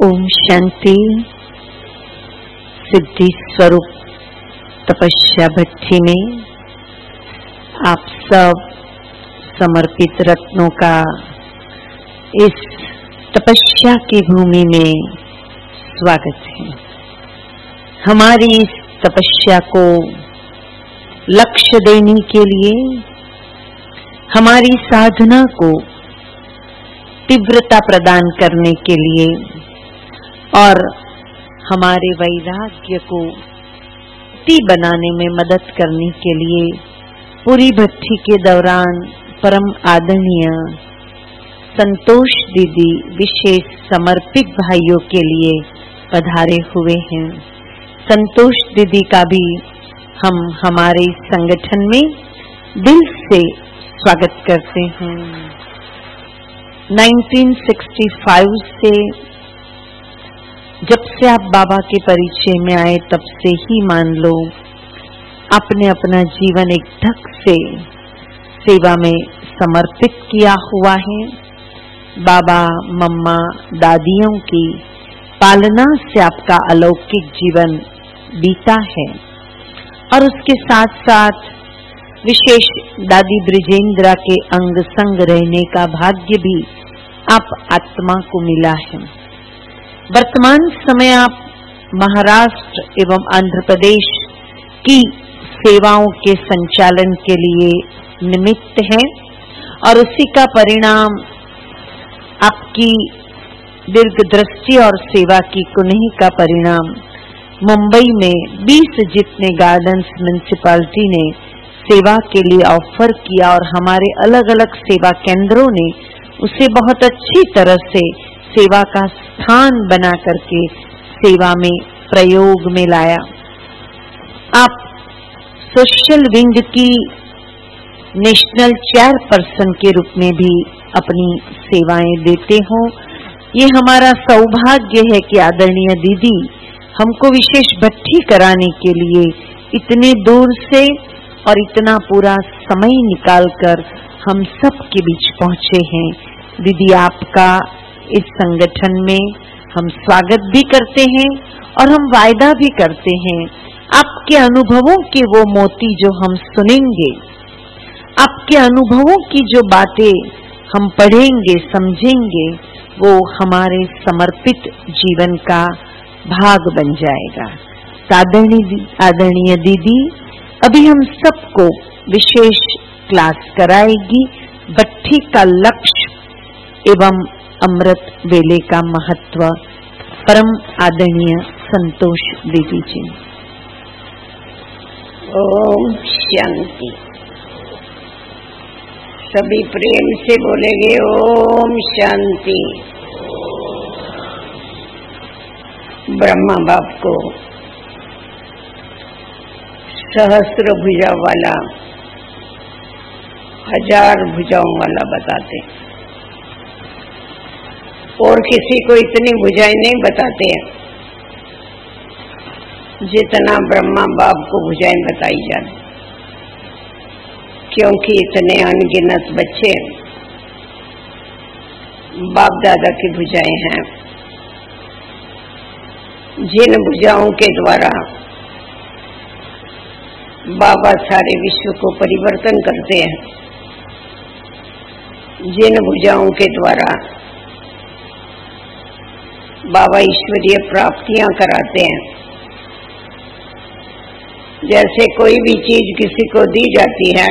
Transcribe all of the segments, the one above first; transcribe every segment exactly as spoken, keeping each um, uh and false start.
ओम शांति। सिद्धि स्वरूप तपस्या भट्टी में आप सब समर्पित रत्नों का इस तपस्या की भूमि में स्वागत है। हमारी इस तपस्या को लक्ष्य देने के लिए, हमारी साधना को तीव्रता प्रदान करने के लिए और हमारे वैराग्य को ती बनाने में मदद करने के लिए पूरी भट्टी के दौरान परम आदरणीय संतोष दीदी विशेष समर्पित भाइयों के लिए पधारे हुए हैं। संतोष दीदी का भी हम हमारे संगठन में दिल से स्वागत करते हैं। उन्नीस सौ पैंसठ से जब से आप बाबा के परिचय में आए तब से ही मान लो आपने अपना जीवन एक ढंग से सेवा में समर्पित किया हुआ है। बाबा मम्मा दादियों की पालना से आपका अलौकिक जीवन बीता है और उसके साथ साथ विशेष दादी ब्रिजेंद्रा के अंग संग रहने का भाग्य भी आप आत्मा को मिला है। वर्तमान समय आप महाराष्ट्र एवं आंध्र प्रदेश की सेवाओं के संचालन के लिए निमित्त हैं और उसी का परिणाम आपकी दीर्घ दृष्टि और सेवा की कुनही का परिणाम मुंबई में बीस जितने गार्डन्स म्युनिसिपैलिटी ने सेवा के लिए ऑफर किया और हमारे अलग अलग सेवा केंद्रों ने उसे बहुत अच्छी तरह से सेवा का स्थान बना करके सेवा में प्रयोग में लाया। आप सोशल विंग की नेशनल चेयरपर्सन के रूप में भी अपनी सेवाएं देते हो। ये हमारा सौभाग्य है कि आदरणीय दीदी हमको विशेष भट्टी कराने के लिए इतने दूर से और इतना पूरा समय निकालकर हम सब के बीच पहुंचे हैं। दीदी आपका इस संगठन में हम स्वागत भी करते हैं और हम वायदा भी करते हैं आपके अनुभवों के वो मोती जो हम सुनेंगे, आपके अनुभवों की जो बातें हम पढ़ेंगे समझेंगे, वो हमारे समर्पित जीवन का भाग बन जाएगा। आदरणीय दीदी अभी हम सबको विशेष क्लास कराएगी भट्टी का लक्ष्य एवं अमृत वेले का महत्व। परम आदरणीय संतोष दीदी जी। ओम शांति। सभी प्रेम से बोलेंगे ओम शांति। ब्रह्मा बाप को सहस्त्र भुजा वाला, हजार भुजाओं वाला बताते और किसी को इतनी भुजाएं नहीं बताते हैं जितना ब्रह्मा बाप को भुजाएं बताई जाती, क्योंकि इतने अनगिनत बच्चे बाप दादा की भुजाएं हैं जिन भुजाओं के द्वारा बाबा सारे विश्व को परिवर्तन करते हैं, जिन भुजाओं के द्वारा बाबा ईश्वरीय प्राप्तियां कराते हैं। जैसे कोई भी चीज किसी को दी जाती है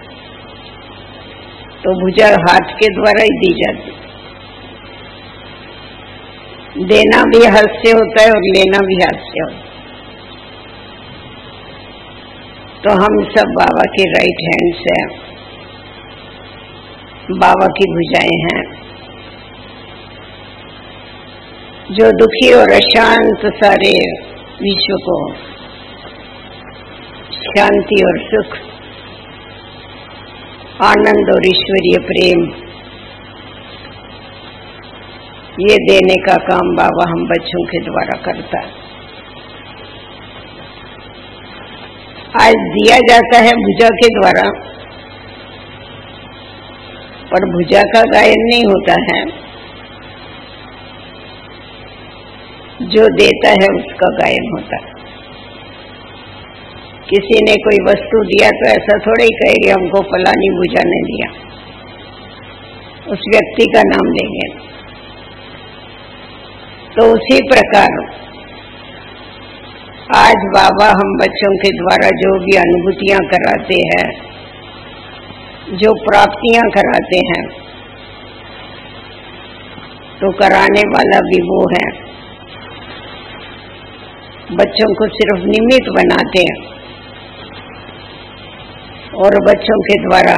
तो भुजा हाथ के द्वारा ही दी जाती, देना भी हाथ से होता है और लेना भी हाथ से होता है। तो हम सब बाबा के राइट हैंड से बाबा की भुजाएं हैं जो दुखी और अशांत सारे विश्व को शांति और सुख, आनंद और ईश्वरीय प्रेम ये देने का काम बाबा हम बच्चों के द्वारा करता है। आज दिया जाता है भुजा के द्वारा, पर भुजा का गायन नहीं होता है। जो देता है उसका गायब होता है। किसी ने कोई वस्तु दिया तो ऐसा थोड़ा ही कहेंगे हमको फलानी भुजा ने दिया, उस व्यक्ति का नाम देंगे। तो उसी प्रकार आज बाबा हम बच्चों के द्वारा जो भी अनुभूतियां कराते हैं, जो प्राप्तियां कराते हैं, तो कराने वाला भी वो है। बच्चों को सिर्फ निमित्त बनाते हैं और बच्चों के द्वारा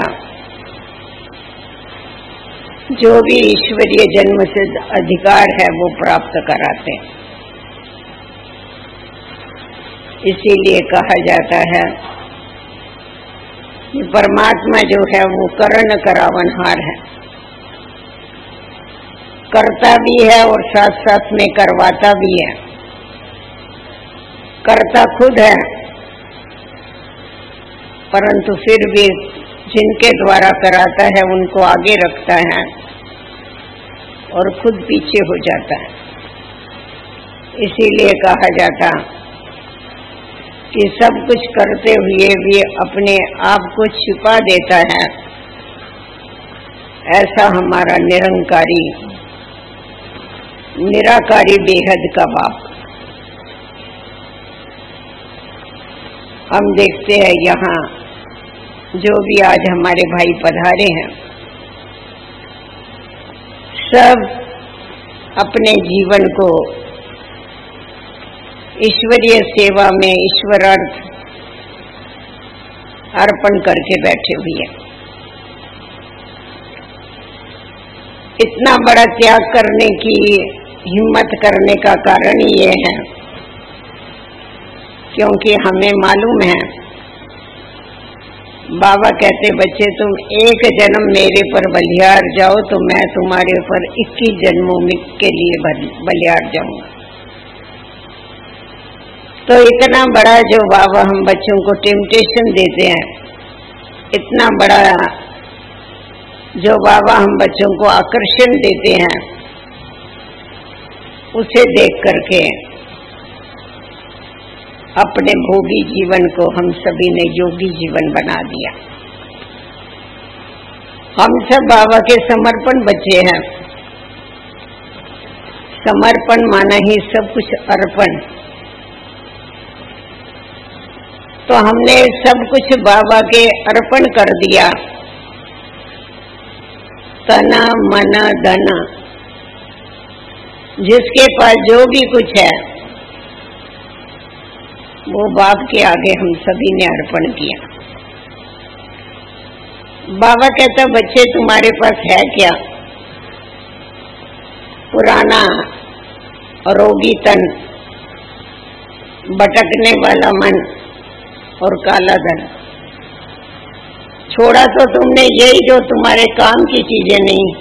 जो भी ईश्वरीय जन्म से अधिकार है वो प्राप्त कराते हैं। इसीलिए कहा जाता है कि परमात्मा जो है वो करण करावनहार है, करता भी है और साथ साथ में करवाता भी है। करता खुद है, परंतु फिर भी जिनके द्वारा कराता है उनको आगे रखता है और खुद पीछे हो जाता है। इसीलिए कहा जाता कि सब कुछ करते हुए भी अपने आप को छिपा देता है, ऐसा हमारा निरंकारी निराकारी बेहद का बाप। हम देखते हैं यहाँ जो भी आज हमारे भाई पधारे हैं, सब अपने जीवन को ईश्वरीय सेवा में ईश्वरार्थ अर्पण करके बैठे हुए हैं। इतना बड़ा त्याग करने की हिम्मत करने का कारण ये है क्योंकि हमें मालूम है, बाबा कहते बच्चे तुम एक जन्म मेरे पर बलिहार जाओ तो मैं तुम्हारे ऊपर इक्कीस जन्मों के लिए बलिहार जाऊंगा। तो इतना बड़ा जो बाबा हम बच्चों को टेम्पटेशन देते हैं, इतना बड़ा जो बाबा हम बच्चों को आकर्षण देते हैं, उसे देख करके अपने भोगी जीवन को हम सभी ने योगी जीवन बना दिया। हम सब बाबा के समर्पण बच्चे हैं। समर्पण माना ही सब कुछ अर्पण। तो हमने सब कुछ बाबा के अर्पण कर दिया, तना मन धन, जिसके पास जो भी कुछ है वो बाप के आगे हम सभी ने अर्पण किया। बाबा कहता बच्चे तुम्हारे पास है क्या? पुराना रोगी तन, भटकने वाला मन और काला धन। छोड़ा तो तुमने यही जो तुम्हारे काम की चीजें नहीं,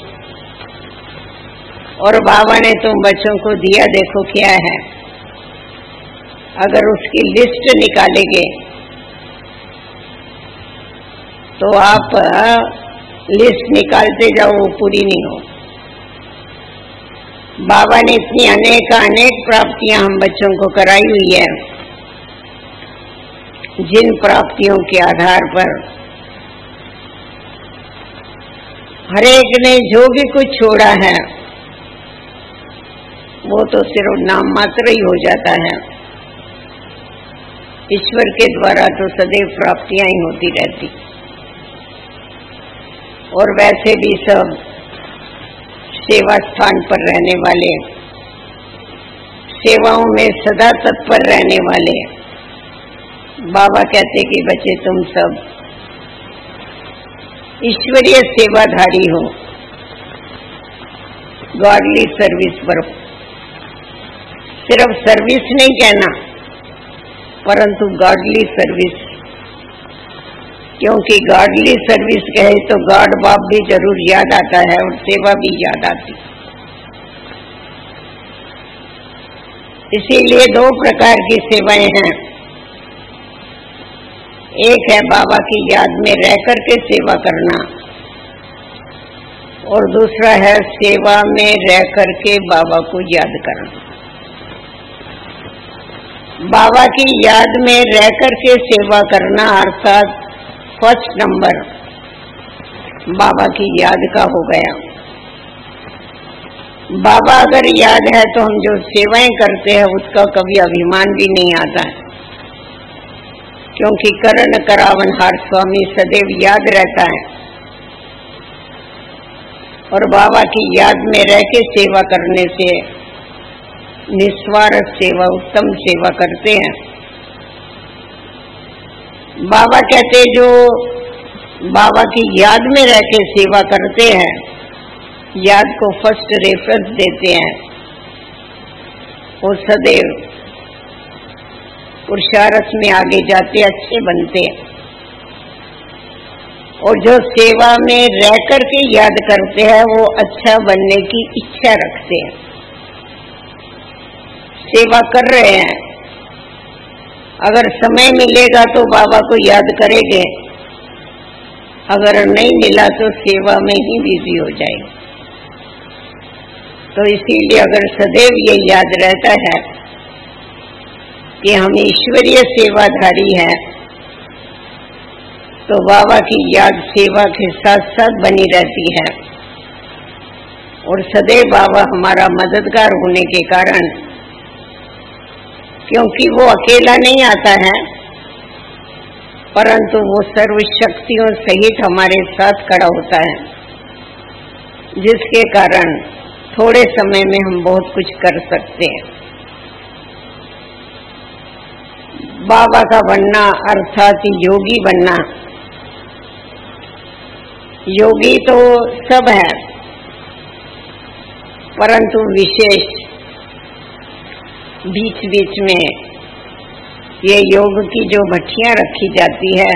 और बाबा ने तुम बच्चों को दिया, देखो क्या है। अगर उसकी लिस्ट निकालेंगे तो आप लिस्ट निकालते जाओ, वो पूरी नहीं हो। बाबा ने इतनी अनेक अनेक प्राप्तियां हम बच्चों को कराई हुई है, जिन प्राप्तियों के आधार पर हर एक ने जो भी कुछ छोड़ा है वो तो सिर्फ नाम मात्र ही हो जाता है। ईश्वर के द्वारा तो सदैव प्राप्तियां ही होती रहती। और वैसे भी सब सेवा स्थान पर रहने वाले, सेवाओं में सदा तत्पर रहने वाले, बाबा कहते कि बच्चे तुम सब ईश्वरीय सेवाधारी हो, गॉडली सर्विस पर। सिर्फ सर्विस नहीं कहना, परंतु गॉडली सर्विस, क्योंकि गॉडली सर्विस कहे तो गॉड बाप भी जरूर याद आता है और सेवा भी याद आती। इसीलिए दो प्रकार की सेवाएं हैं। एक है बाबा की याद में रह करके सेवा करना, और दूसरा है सेवा में रह करके बाबा को याद करना। बाबा की याद में रह करके सेवा करना अर्थात फर्स्ट नंबर बाबा की याद का हो गया। बाबा अगर याद है तो हम जो सेवाएं करते हैं उसका कभी अभिमान भी नहीं आता है, क्योंकि करण करावनहार स्वामी सदैव याद रहता है और बाबा की याद में रह के सेवा करने से निस्वार्थ सेवा, उत्तम सेवा करते हैं। बाबा कहते जो बाबा की याद में रह के सेवा करते हैं, याद को फर्स्ट रेफरेंस देते हैं, वो सदैव पुरुषार्थ में आगे जाते अच्छे बनते हैं। और जो सेवा में रह कर के याद करते हैं वो अच्छा बनने की इच्छा रखते हैं, सेवा कर रहे हैं। अगर समय मिलेगा तो बाबा को याद करेंगे, अगर नहीं मिला तो सेवा में ही बिजी हो जाएगी। तो इसीलिए अगर सदैव ये याद रहता है कि हम ईश्वरीय सेवाधारी हैं, तो बाबा की याद सेवा के साथ साथ बनी रहती है और सदैव बाबा हमारा मददगार होने के कारण, क्योंकि वो अकेला नहीं आता है परंतु वो सर्व शक्तियों सहित हमारे साथ खड़ा होता है, जिसके कारण थोड़े समय में हम बहुत कुछ कर सकते हैं। बाबा का बनना अर्थात योगी बनना, योगी तो सब है परंतु विशेष बीच बीच में ये योग की जो भट्टियां रखी जाती है,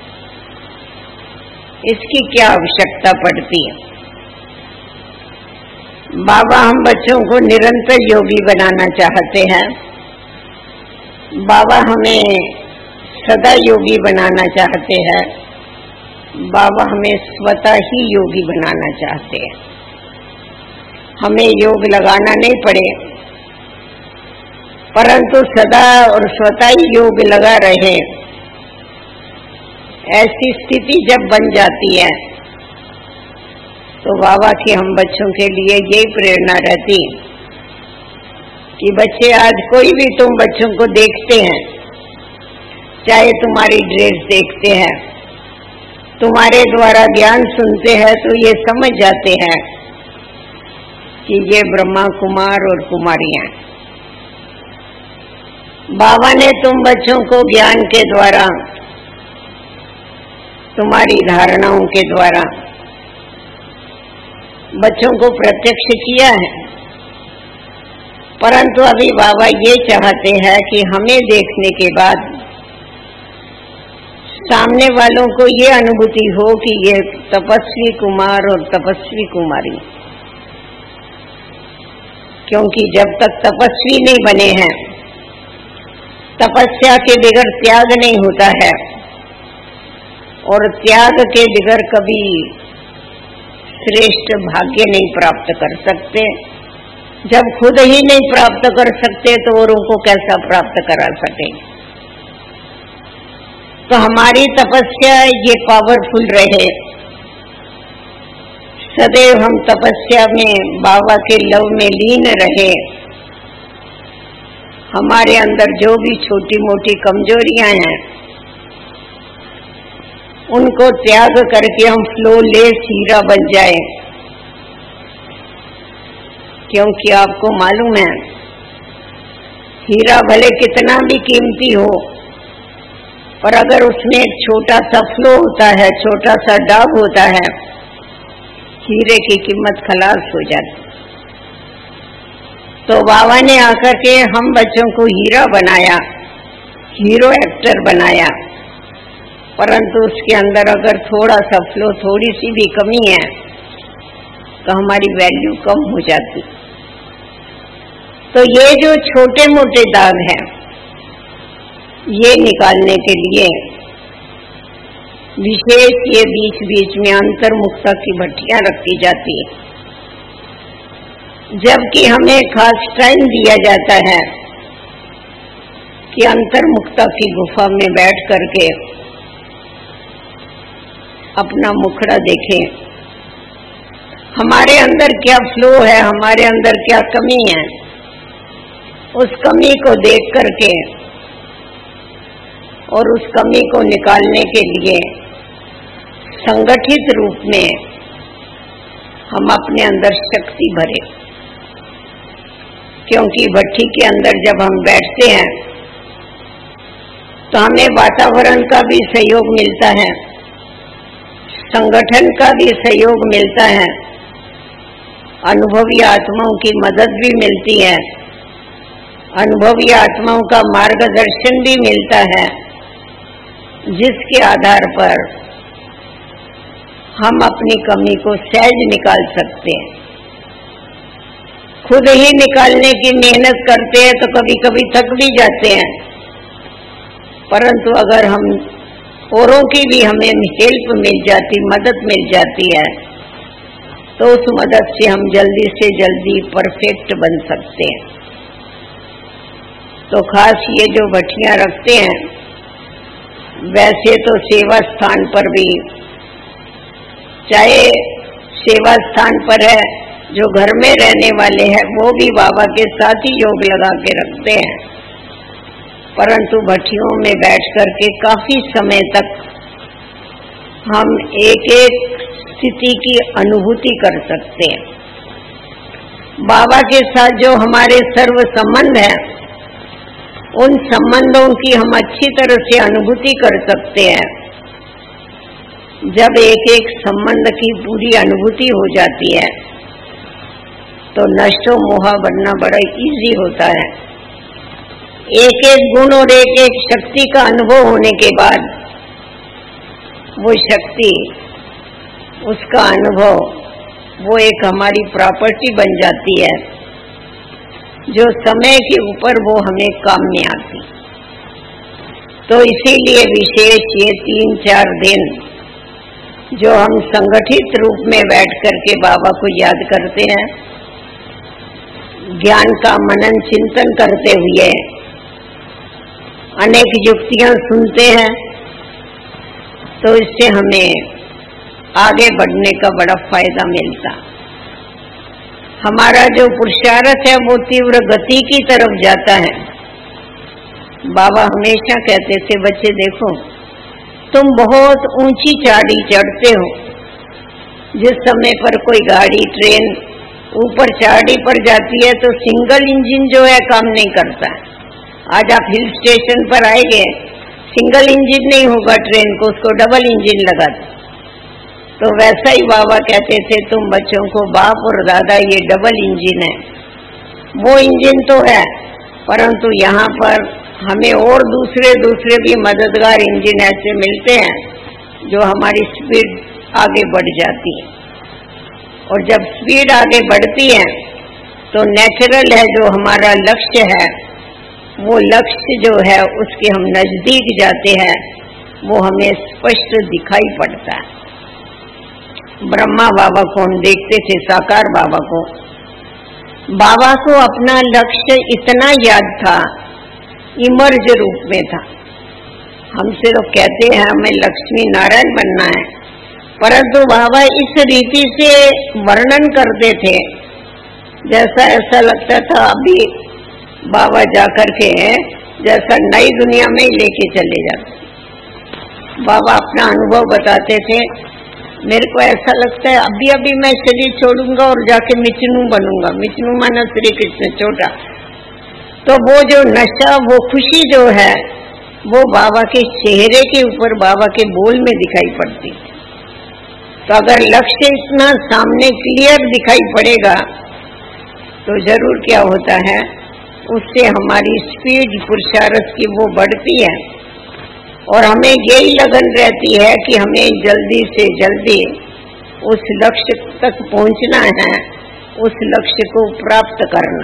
इसकी क्या आवश्यकता पड़ती है। बाबा हम बच्चों को निरंतर योगी बनाना चाहते हैं, बाबा हमें सदा योगी बनाना चाहते हैं, बाबा हमें स्वतः ही योगी बनाना चाहते हैं। हमें योग लगाना नहीं पड़े परंतु सदा और स्वतः ही योग लगा रहे, ऐसी स्थिति जब बन जाती है तो बाबा की हम बच्चों के लिए यही प्रेरणा रहती कि बच्चे आज कोई भी तुम बच्चों को देखते हैं, चाहे तुम्हारी ड्रेस देखते हैं, तुम्हारे द्वारा ज्ञान सुनते हैं तो ये समझ जाते हैं कि ये ब्रह्मा कुमार और कुमारियां। बाबा ने तुम बच्चों को ज्ञान के द्वारा, तुम्हारी धारणाओं के द्वारा बच्चों को प्रत्यक्ष किया है, परंतु अभी बाबा ये चाहते हैं कि हमें देखने के बाद सामने वालों को ये अनुभूति हो कि ये तपस्वी कुमार और तपस्वी कुमारी, क्योंकि जब तक तपस्वी नहीं बने हैं, तपस्या के बगैर त्याग नहीं होता है और त्याग के बगैर कभी श्रेष्ठ भाग्य नहीं प्राप्त कर सकते। जब खुद ही नहीं प्राप्त कर सकते तो औरों को कैसा प्राप्त करा सकेंगे। तो हमारी तपस्या ये पावरफुल रहे, सदैव हम तपस्या में बाबा के लव में लीन रहे। हमारे अंदर जो भी छोटी मोटी कमजोरियां हैं उनको त्याग करके हम फ्लोलेस हीरा बन जाए, क्योंकि आपको मालूम है हीरा भले कितना भी कीमती हो पर अगर उसमें एक छोटा सा फ्लो होता है, छोटा सा दाग होता है, हीरे की कीमत खलास हो जाती। तो बाबा ने आकर के हम बच्चों को हीरा बनाया, हीरो एक्टर बनाया, परंतु उसके अंदर अगर थोड़ा सा फ्लो, थोड़ी सी भी कमी है तो हमारी वैल्यू कम हो जाती। तो ये जो छोटे मोटे दाग हैं ये निकालने के लिए विशेष ये बीच बीच में अंतर्मुखता की भट्टियां रखी जाती है, जबकि हमें खास टाइम दिया जाता है कि अंतर्मुखता की गुफा में बैठ करके अपना मुखड़ा देखें, हमारे अंदर क्या फ्लो है, हमारे अंदर क्या कमी है, उस कमी को देख करके और उस कमी को निकालने के लिए संगठित रूप में हम अपने अंदर शक्ति भरे। क्योंकि भट्ठी के अंदर जब हम बैठते हैं तो हमें वातावरण का भी सहयोग मिलता है, संगठन का भी सहयोग मिलता है, अनुभवी आत्माओं की मदद भी मिलती है, अनुभवी आत्माओं का मार्गदर्शन भी मिलता है, जिसके आधार पर हम अपनी कमी को सहज निकाल सकते हैं। खुद ही निकालने की मेहनत करते हैं तो कभी कभी थक भी जाते हैं, परंतु अगर हम औरों की भी हमें हेल्प मिल जाती, मदद मिल जाती है, तो उस मदद से हम जल्दी से जल्दी परफेक्ट बन सकते हैं। तो खास ये जो भट्टियां रखते हैं, वैसे तो सेवा स्थान पर भी, चाहे सेवा स्थान पर है, जो घर में रहने वाले हैं वो भी बाबा के साथ ही योग लगा के रखते हैं, परंतु भट्टियों में बैठ करके काफी समय तक हम एक एक स्थिति की अनुभूति कर सकते हैं। बाबा के साथ जो हमारे सर्व संबंध है, उन संबंधों की हम अच्छी तरह से अनुभूति कर सकते हैं। जब एक एक संबंध की पूरी अनुभूति हो जाती है तो नष्टो मोहा बनना बड़ा इजी होता है। एक एक गुण और एक एक शक्ति का अनुभव होने के बाद वो शक्ति, उसका अनुभव, वो एक हमारी प्रॉपर्टी बन जाती है, जो समय के ऊपर वो हमें काम में आती। तो इसीलिए विशेष ये तीन चार दिन जो हम संगठित रूप में बैठ करके बाबा को याद करते हैं, ज्ञान का मनन चिंतन करते हुए अनेक युक्तियां सुनते हैं, तो इससे हमें आगे बढ़ने का बड़ा फायदा मिलता। हमारा जो पुरुषार्थ है वो तीव्र गति की तरफ जाता है। बाबा हमेशा कहते थे, बच्चे देखो, तुम बहुत ऊंची चढ़ाई चढ़ते हो, जिस समय पर कोई गाड़ी ट्रेन ऊपर चढ़ाई पर जाती है तो सिंगल इंजन जो है काम नहीं करता। आज आप हिल स्टेशन पर आएंगे, सिंगल इंजन नहीं होगा ट्रेन को, उसको डबल इंजन लगा दो। तो वैसा ही बाबा कहते थे, तुम बच्चों को बाप और दादा ये डबल इंजन है, वो इंजन तो है, परंतु यहाँ पर हमें और दूसरे दूसरे भी मददगार इंजन ऐसे मिलते हैं जो हमारी स्पीड आगे बढ़ जाती है। और जब स्पीड आगे बढ़ती है तो नेचुरल है, जो हमारा लक्ष्य है, वो लक्ष्य जो है उसके हम नजदीक जाते हैं, वो हमें स्पष्ट दिखाई पड़ता है। ब्रह्मा बाबा को हम देखते थे, साकार बाबा को, बाबा को अपना लक्ष्य इतना याद था, इमर्ज रूप में था। हमसे तो कहते हैं हमें लक्ष्मी नारायण बनना है, परंतु बाबा इस रीति से वर्णन करते थे जैसा ऐसा लगता था अभी बाबा जाकर के जैसा नई दुनिया में ही लेके चले जाते। बाबा अपना अनुभव बताते थे, मेरे को ऐसा लगता है अभी अभी मैं शरीर छोड़ूंगा और जाके मिचनू बनूंगा। मिचनू माना श्री कृष्ण छोटा। तो वो जो नशा, वो खुशी जो है, वो बाबा के चेहरे के ऊपर, बाबा के बोल में दिखाई पड़ती। तो अगर लक्ष्य इतना सामने क्लियर दिखाई पड़ेगा तो जरूर क्या होता है, उससे हमारी स्पीड पुरुषार्थ की वो बढ़ती है और हमें यही लगन रहती है कि हमें जल्दी से जल्दी उस लक्ष्य तक पहुंचना है, उस लक्ष्य को प्राप्त करना।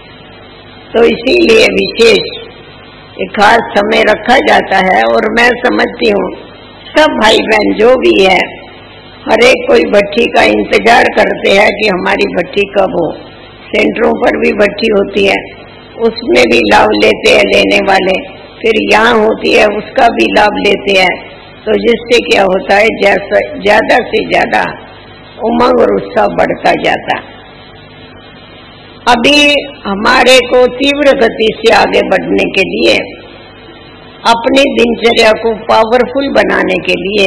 तो इसीलिए विशेष एक खास समय रखा जाता है। और मैं समझती हूँ सब भाई बहन जो भी है, हर एक कोई भट्ठी का इंतजार करते हैं कि हमारी भट्ठी कब हो। सेंटरों पर भी भट्ठी होती है, उसमें भी लाभ लेते हैं लेने वाले, फिर यहाँ होती है उसका भी लाभ लेते हैं। तो जिससे क्या होता है, जैसा ज्यादा से ज्यादा उमंग और उत्साह बढ़ता जाता। अभी हमारे को तीव्र गति से आगे बढ़ने के लिए, अपनी दिनचर्या को पावरफुल बनाने के लिए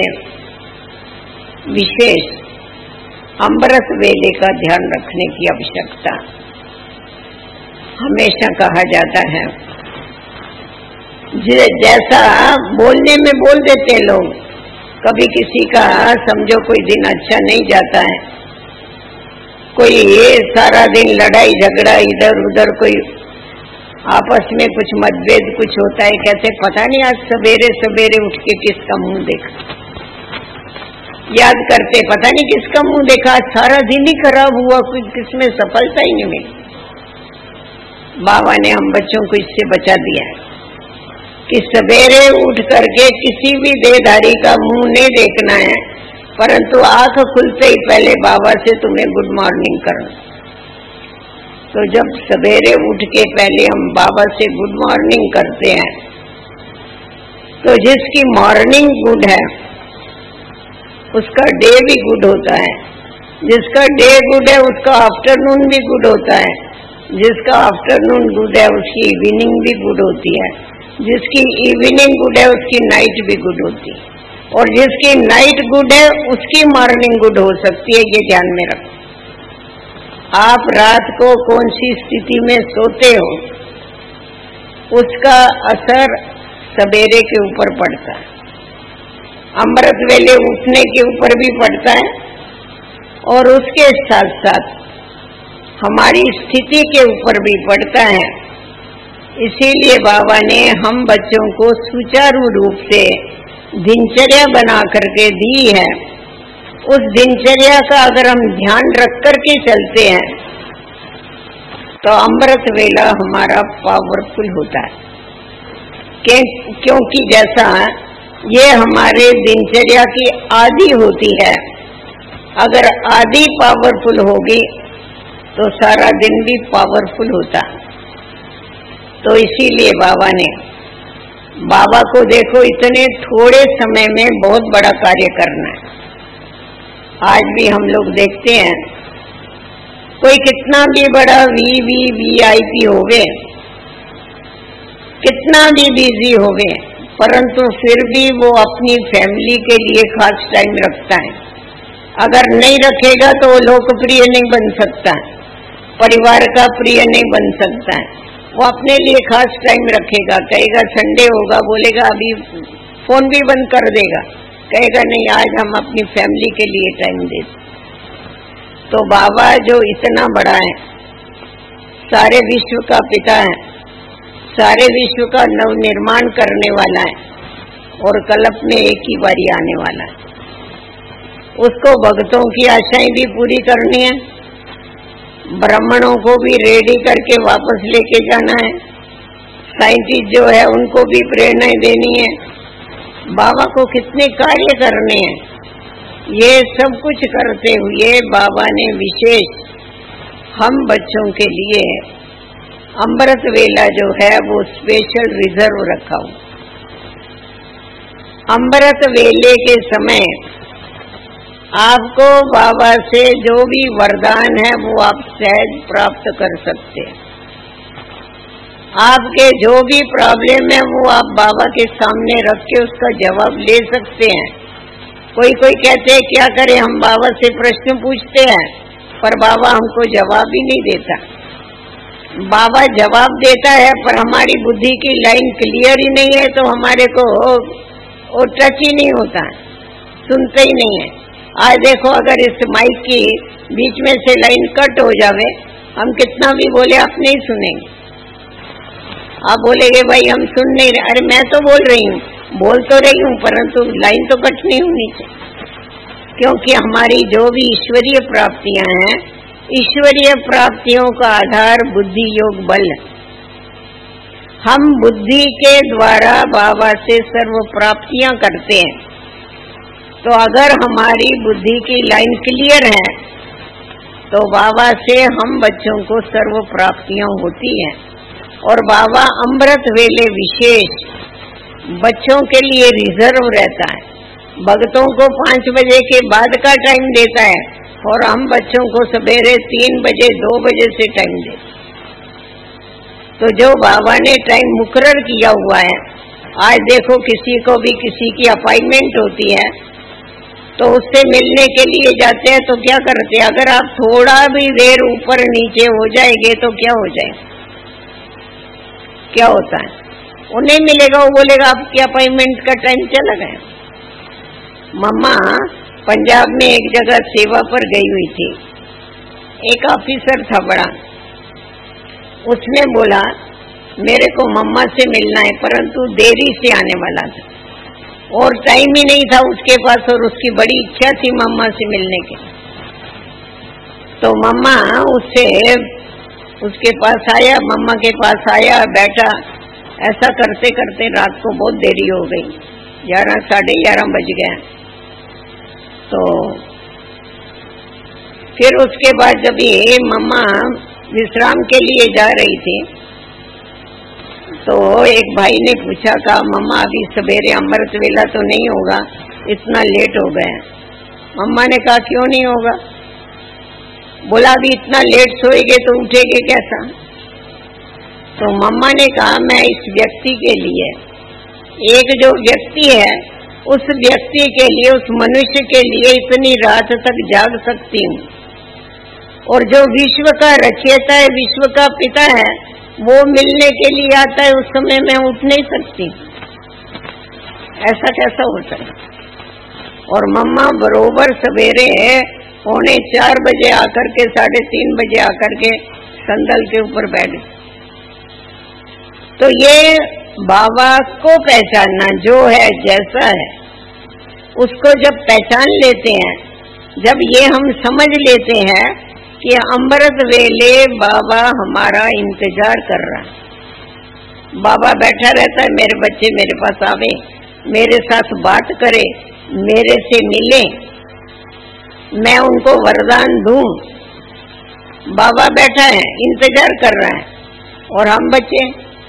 विशेष अमृत वेले का ध्यान रखने की आवश्यकता। हमेशा कहा जाता है, जैसा बोलने में बोल देते लोग, कभी किसी का समझो कोई दिन अच्छा नहीं जाता है, कोई ये सारा दिन लड़ाई झगड़ा इधर उधर, कोई आपस में कुछ मतभेद कुछ होता है, कहते पता नहीं आज सवेरे सवेरे उठ के किसका मुंह देखा, याद करते पता नहीं किसका मुंह देखा, आज सारा दिन ही खराब हुआ, कोई किसमें सफलता ही नहीं मिली। बाबा ने हम बच्चों को इससे बचा दिया है कि सवेरे उठ करके किसी भी देहधारी का मुंह नहीं देखना है, परंतु आंख खुलते ही पहले बाबा से तुम्हें गुड मॉर्निंग करना। तो जब सवेरे उठ के पहले हम बाबा से गुड मॉर्निंग करते हैं, तो जिसकी मॉर्निंग गुड है उसका डे भी गुड होता है, जिसका डे गुड है उसका आफ्टरनून भी गुड होता है, जिसका आफ्टरनून गुड है उसकी इवनिंग भी गुड होती है, जिसकी इवनिंग गुड है उसकी नाइट भी गुड होती है, और जिसकी नाइट गुड है उसकी मॉर्निंग गुड हो सकती है। ये ध्यान में रखो। आप रात को कौन सी स्थिति में सोते हो उसका असर सवेरे के ऊपर पड़ता है, अमृत वेले उठने के ऊपर भी पड़ता है, और उसके साथ साथ हमारी स्थिति के ऊपर भी पड़ता है। इसीलिए बाबा ने हम बच्चों को सुचारू रूप से दिनचर्या बना करके दी है। उस दिनचर्या का अगर हम ध्यान रख करके चलते हैं तो अमृत वेला हमारा पावरफुल होता है, क्योंकि जैसा ये हमारे दिनचर्या की आदि होती है, अगर आदि पावरफुल होगी तो सारा दिन भी पावरफुल होता। तो इसीलिए बाबा ने, बाबा को देखो इतने थोड़े समय में बहुत बड़ा कार्य करना है। आज भी हम लोग देखते हैं कोई कितना भी बड़ा V V V I P होवे, कितना भी बिजी होवे, परंतु फिर भी वो अपनी फैमिली के लिए खास टाइम रखता है। अगर नहीं रखेगा तो वो लोकप्रिय नहीं बन सकता, परिवार का प्रिय नहीं बन सकता है। वो अपने लिए खास टाइम रखेगा, कहेगा संडे होगा, बोलेगा अभी फोन भी बंद कर देगा, कहेगा नहीं आज हम अपनी फैमिली के लिए टाइम देते। तो बाबा जो इतना बड़ा है, सारे विश्व का पिता है, सारे विश्व का नव निर्माण करने वाला है, और कल्प में एक ही बारी आने वाला है। उसको भक्तों की आशाएं भी पूरी करनी है, ब्राह्मणों को भी रेडी करके वापस लेके जाना है, साइंटिस्ट जो है उनको भी प्रेरणाएं देनी है। बाबा को कितने कार्य करने हैं, ये सब कुछ करते हुए बाबा ने विशेष हम बच्चों के लिए अमृत वेला जो है वो स्पेशल रिजर्व रखा हो। अमृत वेले के समय आपको बाबा से जो भी वरदान है वो आप सहज प्राप्त कर सकते हैं। आपके जो भी प्रॉब्लम है वो आप बाबा के सामने रख के उसका जवाब ले सकते हैं। कोई कोई कहते हैं क्या करें, हम बाबा से प्रश्न पूछते हैं पर बाबा हमको जवाब ही नहीं देता। बाबा जवाब देता है पर हमारी बुद्धि की लाइन क्लियर ही नहीं है, तो हमारे को वो टच ही नहीं होता, सुनते ही नहीं है। आज देखो अगर इस माइक की बीच में से लाइन कट हो जावे, हम कितना भी बोले आप नहीं सुनेंगे। आप बोलेंगे भाई हम सुन नहीं रहे, अरे मैं तो बोल रही हूँ, बोल तो रही हूँ, परंतु लाइन तो कट नहीं होनी चाहिए। क्योंकि हमारी जो भी ईश्वरीय प्राप्तियां हैं, ईश्वरीय प्राप्तियों का आधार बुद्धि योग बल है। हम बुद्धि के द्वारा बाबा से सर्व प्राप्तियां करते हैं। तो अगर हमारी बुद्धि की लाइन क्लियर है तो बाबा से हम बच्चों को सर्व प्राप्तियां होती हैं। और बाबा अमृत वेले विशेष बच्चों के लिए रिजर्व रहता है। भक्तों को पाँच बजे के बाद का टाइम देता है और हम बच्चों को सवेरे तीन बजे दो बजे से टाइम देते। तो जो बाबा ने टाइम मुकर्रर किया हुआ है, आज देखो किसी को भी किसी की अपॉइंटमेंट होती है तो उससे मिलने के लिए जाते हैं तो क्या करते हैं, अगर आप थोड़ा भी देर ऊपर नीचे हो जाएंगे तो क्या हो जाएगा, क्या होता है, वो नहीं मिलेगा, वो बोलेगा आपकी अपॉइंटमेंट का टाइम चला गया। मम्मा पंजाब में एक जगह सेवा पर गई हुई थी, एक ऑफिसर था बड़ा, उसने बोला मेरे को मम्मा से मिलना है, परंतु देरी से आने वाला था और टाइम ही नहीं था उसके पास और उसकी बड़ी इच्छा थी मम्मा से मिलने की। तो मम्मा उससे उसके पास आया, मम्मा के पास आया, बैठा, ऐसा करते करते रात को बहुत देरी हो गई, ग्यारह साढ़े ग्यारह बज गया। तो फिर उसके बाद जब ये मम्मा विश्राम के लिए जा रही थी तो एक भाई ने पूछा, कहा मम्मा अभी सवेरे अमृत वेला तो नहीं होगा, इतना लेट हो गया। मम्मा ने कहा क्यों नहीं होगा, बोला अभी इतना लेट सोएंगे तो उठेंगे कैसा। तो मम्मा ने कहा मैं इस व्यक्ति के लिए, एक जो व्यक्ति है उस व्यक्ति के लिए, उस मनुष्य के लिए इतनी रात तक जाग सकती हूँ, और जो विश्व का रचयिता है, विश्व का पिता है, वो मिलने के लिए आता है, उस समय मैं उठ नहीं सकती, ऐसा कैसा हो सकता। और मम्मा बरोबर सवेरे पौने चार बजे आकर के, साढ़े तीन बजे आकर के संदल के ऊपर बैठ गई। तो ये बाबा को पहचानना, जो है जैसा है उसको जब पहचान लेते हैं, जब ये हम समझ लेते हैं कि अमृत वेले बाबा हमारा इंतजार कर रहा है, बाबा बैठा रहता है, मेरे बच्चे मेरे पास आवे, मेरे साथ बात करे, मेरे से मिले, मैं उनको वरदान दूं, बाबा बैठा है, इंतजार कर रहा है। और हम बच्चे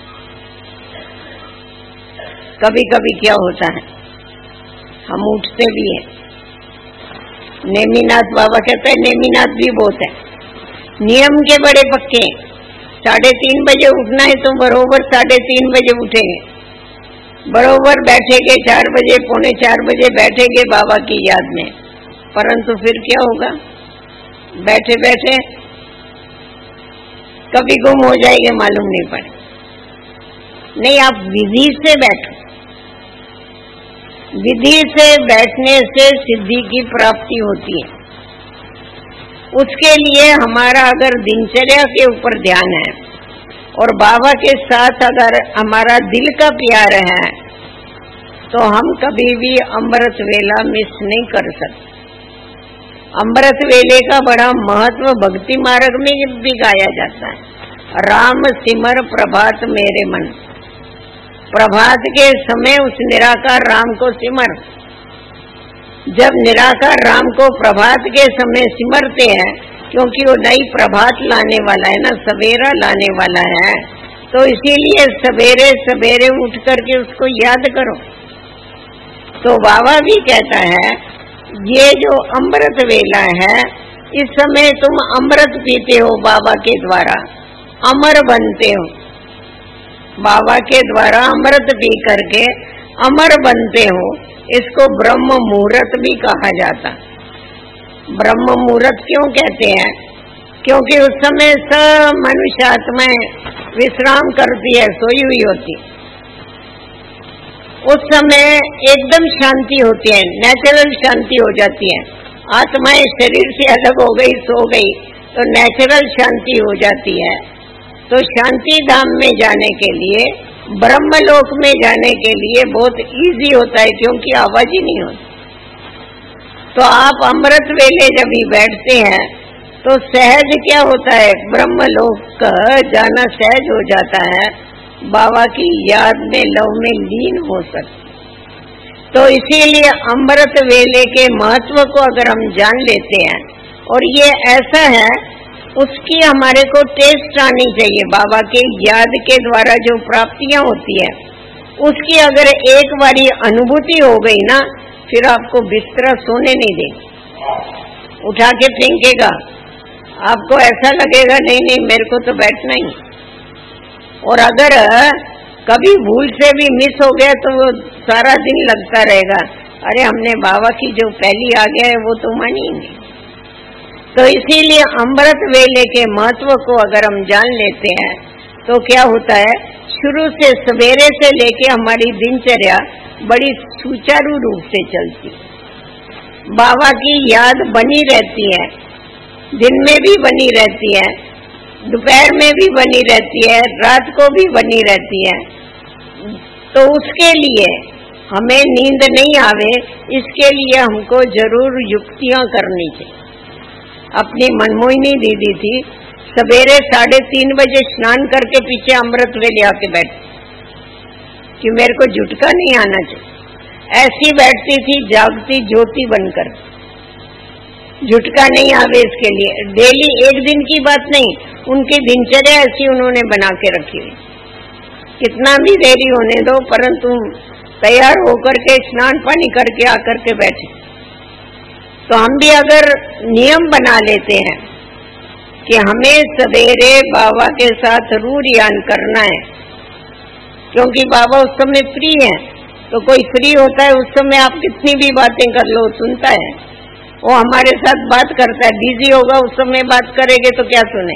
कभी कभी क्या होता है, हम उठते भी हैं। नेमीनाथ बाबा कहते हैं नेमीनाथ भी बहुत है, नियम के बड़े पक्के, साढ़े तीन बजे उठना है तो बरोबर साढ़े तीन बजे उठेंगे, बरोबर बैठेंगे, चार बजे पौने चार बजे बैठेंगे बाबा की याद में। परंतु फिर क्या होगा, बैठे बैठे कभी गुम हो जाएंगे, मालूम नहीं पड़े। नहीं, आप विधि से बैठो, विधि से बैठने से सिद्धि की प्राप्ति होती है। उसके लिए हमारा अगर दिनचर्या के ऊपर ध्यान है और बाबा के साथ अगर हमारा दिल का प्यार है तो हम कभी भी अमृत वेला मिस नहीं कर सकते। अमृत वेले का बड़ा महत्व भक्ति मार्ग में भी गाया जाता है। राम सिमर प्रभात मेरे मन, प्रभात के समय उस निराकार राम को सिमर। जब निराकार राम को प्रभात के समय सिमरते हैं, क्योंकि वो नई प्रभात लाने वाला है ना, सवेरा लाने वाला है, तो इसीलिए सवेरे सवेरे उठ करके उसको याद करो। तो बाबा भी कहता है ये जो अमृत वेला है, इस समय तुम अमृत पीते हो, बाबा के द्वारा अमर बनते हो, बाबा के द्वारा अमृत पी करके अमर बनते हो। इसको ब्रह्म मुहूर्त भी कहा जाता। ब्रह्म मुहूर्त क्यों कहते हैं? क्योंकि उस समय सब मनुष्य आत्माएं विश्राम करती है, सोई हुई होती। उस समय एकदम शांति होती है, नेचुरल शांति हो जाती है। आत्माएं शरीर से अलग हो गई, सो गई, तो नेचुरल शांति हो जाती है। तो शांति धाम में जाने के लिए, ब्रह्मलोक में जाने के लिए बहुत इजी होता है, क्योंकि आवाज ही नहीं होती। तो आप अमृत वेले जब भी बैठते हैं तो सहज क्या होता है, ब्रह्मलोक का जाना सहज हो जाता है, बाबा की याद में लव में लीन हो सकते। तो इसीलिए अमृत वेले के महत्व को अगर हम जान लेते हैं, और ये ऐसा है उसकी हमारे को टेस्ट आनी चाहिए। बाबा के याद के द्वारा जो प्राप्तियां होती है उसकी अगर एक बारी अनुभूति हो गई ना, फिर आपको बिस्तरा सोने नहीं देगा, उठा के फेंकेगा। आपको ऐसा लगेगा नहीं नहीं मेरे को तो बैठना ही। और अगर कभी भूल से भी मिस हो गया तो वो सारा दिन लगता रहेगा, अरे हमने बाबा की जो पहली आ गया है वो तो मानी नहीं। तो इसीलिए अमृत वेले के महत्व को अगर हम जान लेते हैं तो क्या होता है, शुरू से सवेरे से लेके हमारी दिनचर्या बड़ी सुचारू रूप से चलती है। बाबा की याद बनी रहती है, दिन में भी बनी रहती है, दोपहर में भी बनी रहती है, रात को भी बनी रहती है। तो उसके लिए हमें नींद नहीं आवे, इसके लिए हमको जरूर युक्तियां करनी चाहिए। अपनी मनमोहिनी दीदी थी, सवेरे साढ़े तीन बजे स्नान करके पीछे अमृत वेले आके बैठ कि मेरे को झुटका नहीं आना चाहिए। ऐसी बैठती थी जागती ज्योति बनकर, झुटका नहीं आवे इसके लिए। डेली एक दिन की बात नहीं, उनकी दिनचर्या ऐसी उन्होंने बना के रखी हुई, कितना भी देरी होने दो परंतु तैयार होकर के स्नान पानी करके आकर के बैठे। तो हम भी अगर नियम बना लेते हैं कि हमें सवेरे बाबा के साथ रूरियान करना है, क्योंकि बाबा उस समय फ्री है, तो कोई फ्री होता है उस समय आप कितनी भी बातें कर लो सुनता है, वो हमारे साथ बात करता है। बिजी होगा उस समय बात करेंगे तो क्या सुने,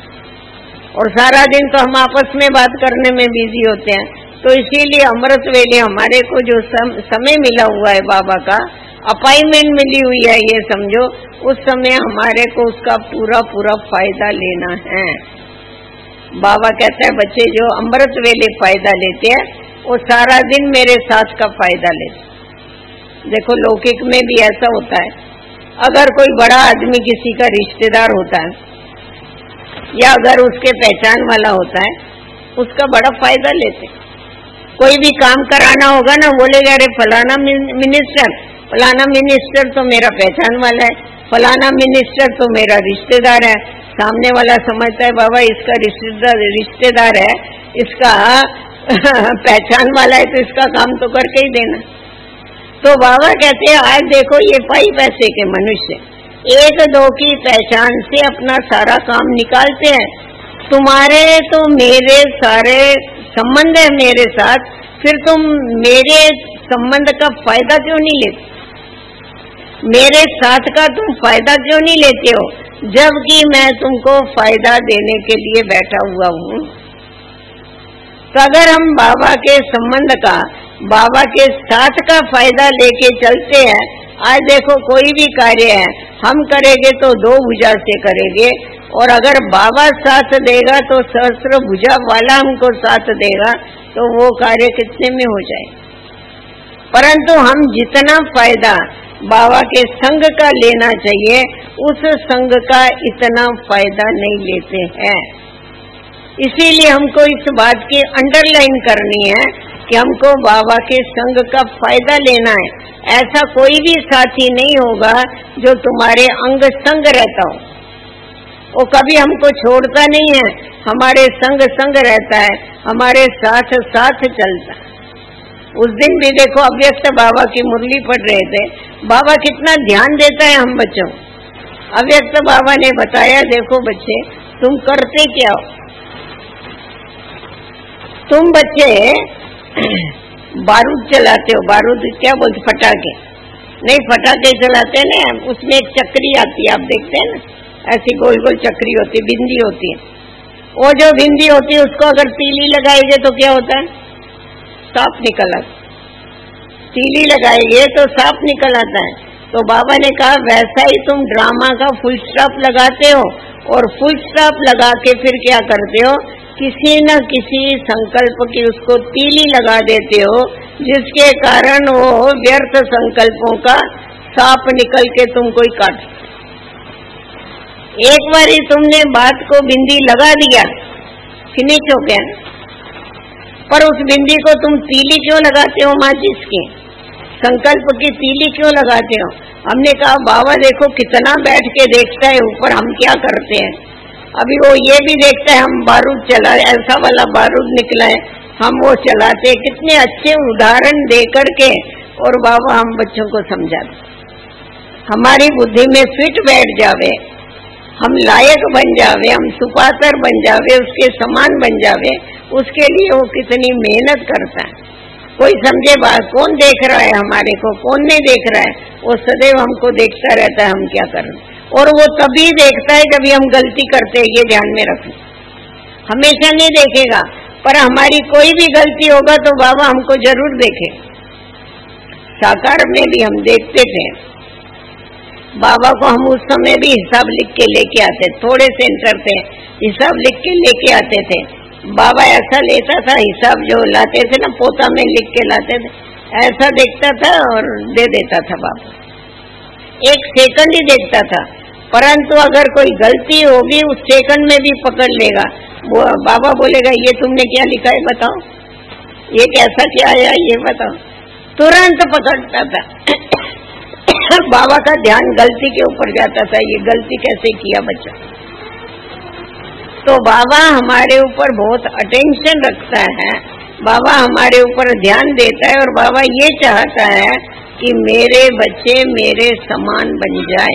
और सारा दिन तो हम आपस में बात करने में बिजी होते हैं। तो इसीलिए अमृत वेले हमारे को जो सम, समय मिला हुआ है, बाबा का अपॉइंटमेंट मिली हुई है, ये समझो, उस समय हमारे को उसका पूरा पूरा फायदा लेना है। बाबा कहता है बच्चे जो अमृत वेले फायदा लेते हैं वो सारा दिन मेरे साथ का फायदा लेते। देखो लौकिक में भी ऐसा होता है, अगर कोई बड़ा आदमी किसी का रिश्तेदार होता है या अगर उसके पहचान वाला होता है, उसका बड़ा फायदा लेते। कोई भी काम कराना होगा ना, बोलेगा अरे फलाना मिनिस्टर, फलाना मिनिस्टर तो मेरा पहचान वाला है, फलाना मिनिस्टर तो मेरा रिश्तेदार है। सामने वाला समझता है बाबा इसका रिश्तेदार रिश्तेदार है, इसका पहचान वाला है, तो इसका काम तो करके ही देना। तो बाबा कहते हैं आज देखो ये पाई पैसे के मनुष्य एक दो की पहचान से अपना सारा काम निकालते हैं। तुम्हारे तो मेरे सारे संबंध है मेरे साथ, फिर तुम मेरे संबंध का फायदा क्यों नहीं लेते, मेरे साथ का तुम फायदा क्यों नहीं लेते हो, जबकि मैं तुमको फायदा देने के लिए बैठा हुआ हूँ। तो अगर हम बाबा के संबंध का, बाबा के साथ का फायदा लेके चलते हैं, आज देखो कोई भी कार्य है हम करेंगे तो दो भुजा से करेंगे, और अगर बाबा साथ देगा तो सहस्त्र भुजा वाला हमको साथ देगा, तो वो कार्य कितने में हो जाए। परंतु हम जितना फायदा बाबा के संग का लेना चाहिए, उस संग का इतना फायदा नहीं लेते हैं। इसीलिए हमको इस बात की अंडरलाइन करनी है कि हमको बाबा के संग का फायदा लेना है। ऐसा कोई भी साथी नहीं होगा जो तुम्हारे अंग संग रहता हो, वो कभी हमको छोड़ता नहीं है, हमारे संग संग रहता है, हमारे साथ साथ चलता है। उस दिन भी देखो अव्यक्त बाबा की मुरली पढ़ रहे थे, बाबा कितना ध्यान देता है हम बच्चों। अव्यक्त बाबा ने बताया देखो बच्चे तुम करते क्या हो, तुम बच्चे बारूद चलाते हो, बारूद क्या बोलते, फटाके नहीं, फटाके चलाते ना, उसमें एक चक्री आती है, आप देखते हैं ना, ऐसी गोल गोल चक्री होती है, बिंदी होती है। वो जो बिंदी होती है उसको अगर तीली लगाएंगे तो क्या होता है, सांप निकल आता। तीली लगाएंगे तो सांप निकल आता है। तो बाबा ने कहा वैसा ही तुम ड्रामा का फुल स्टॉप लगाते हो, और फुल स्टॉप लगा के फिर क्या करते हो, किसी न किसी संकल्प की उसको तीली लगा देते हो, जिसके कारण वो व्यर्थ संकल्पों का सांप निकल के तुमको ही काट। एक बार ही तुमने बात को बिंदी लगा दिया, फिनिश हो गया, पर उस बिंदी को तुम तीली क्यों लगाते हो, माचिस की संकल्प की तीली क्यों लगाते हो। हमने कहा बाबा देखो कितना बैठ के देखता है ऊपर, हम क्या करते हैं, अभी वो ये भी देखता है हम बारूद चला, ऐसा वाला बारूद निकला है, हम वो चलाते। कितने अच्छे उदाहरण दे करके और बाबा हम बच्चों को समझाते, हमारी बुद्धि में फिट बैठ जावे, हम लायक बन जावे, हम सुपात्र बन जावे, उसके समान बन जावे। उसके लिए वो कितनी मेहनत करता है। कोई समझे बात, कौन देख रहा है हमारे को, कौन नहीं देख रहा है, वो सदैव हमको देखता रहता है हम क्या कर रहे हैं। और वो तभी देखता है जब हम गलती करते हैं, ये ध्यान में रखें। हमेशा नहीं देखेगा, पर हमारी कोई भी गलती होगा तो बाबा हमको जरूर देखे। साकार में भी हम देखते थे, बाबा को हम उस समय भी हिसाब लिख के लेके आते, थोड़े सेंटर थे, हिसाब लिख के लेके आते थे। बाबा ऐसा लेता था हिसाब, जो लाते थे ना पोता में लिख के लाते थे, ऐसा देखता था और दे देता था बाबा। एक सेकंड ही देखता था, परंतु अगर कोई गलती होगी उस सेकंड में भी पकड़ लेगा। वो बाबा बोलेगा ये तुमने क्या लिखा है बताओ, ये कैसा क्या आया ये बताओ, तुरंत पकड़ता था। बाबा का ध्यान गलती के ऊपर जाता था, ये गलती कैसे किया बच्चा। तो बाबा हमारे ऊपर बहुत अटेंशन रखता है, बाबा हमारे ऊपर ध्यान देता है, और बाबा ये चाहता है कि मेरे बच्चे मेरे समान बन जाए,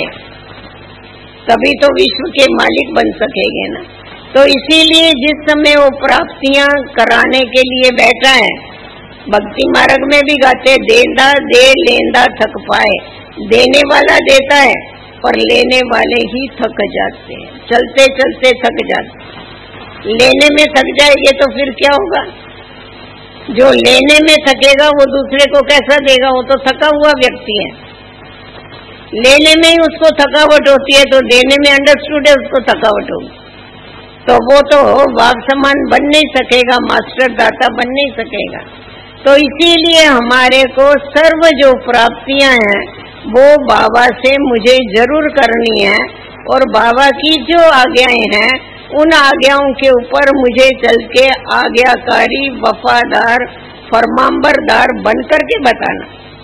तभी तो विश्व के मालिक बन सकेंगे ना। तो इसीलिए जिस समय वो प्राप्तियां कराने के लिए बैठा है, भक्ति मार्ग में भी गाते, देना दे लेंदा थक पाए, देने वाला देता है पर लेने वाले ही थक जाते हैं, चलते चलते थक जाते। लेने में थक जाएंगे तो फिर क्या होगा, जो लेने में थकेगा वो दूसरे को कैसा देगा, वो तो थका हुआ व्यक्ति है। लेने में ही उसको थकावट होती है तो देने में अंडरस्टूड है उसको थकावट होगी, तो वो तो बाप समान बन नहीं सकेगा, मास्टर दाता बन नहीं सकेगा। तो इसीलिए हमारे को सर्व जो प्राप्तियां हैं वो बाबा से मुझे जरूर करनी है, और बाबा की जो आज्ञाएं हैं उन आज्ञाओं के ऊपर मुझे चल के आज्ञाकारी वफादार फरमांबरदार बन करके बताना।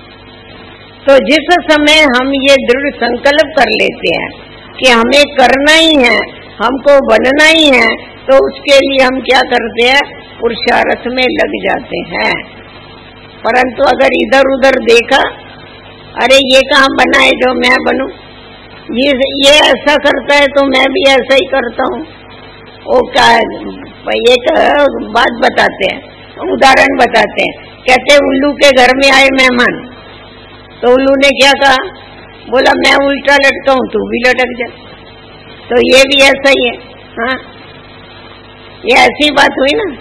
तो जिस समय हम ये दृढ़ संकल्प कर लेते हैं कि हमें करना ही है, हमको बनना ही है, तो उसके लिए हम क्या करते हैं, पुरुषार्थ में लग जाते हैं। परंतु अगर इधर उधर देखा, अरे ये कहाँ बना है जो मैं बनूं, ये ये ऐसा करता है तो मैं भी ऐसा ही करता हूँ। वो क्या एक बात बताते हैं, उदाहरण बताते हैं, कहते उल्लू के घर में आए मेहमान, तो उल्लू ने क्या कहा, बोला मैं उल्टा लटका हूँ तू भी लटक जा। तो ये भी ऐसा ही है, हाँ ये ऐसी बात हुई ना।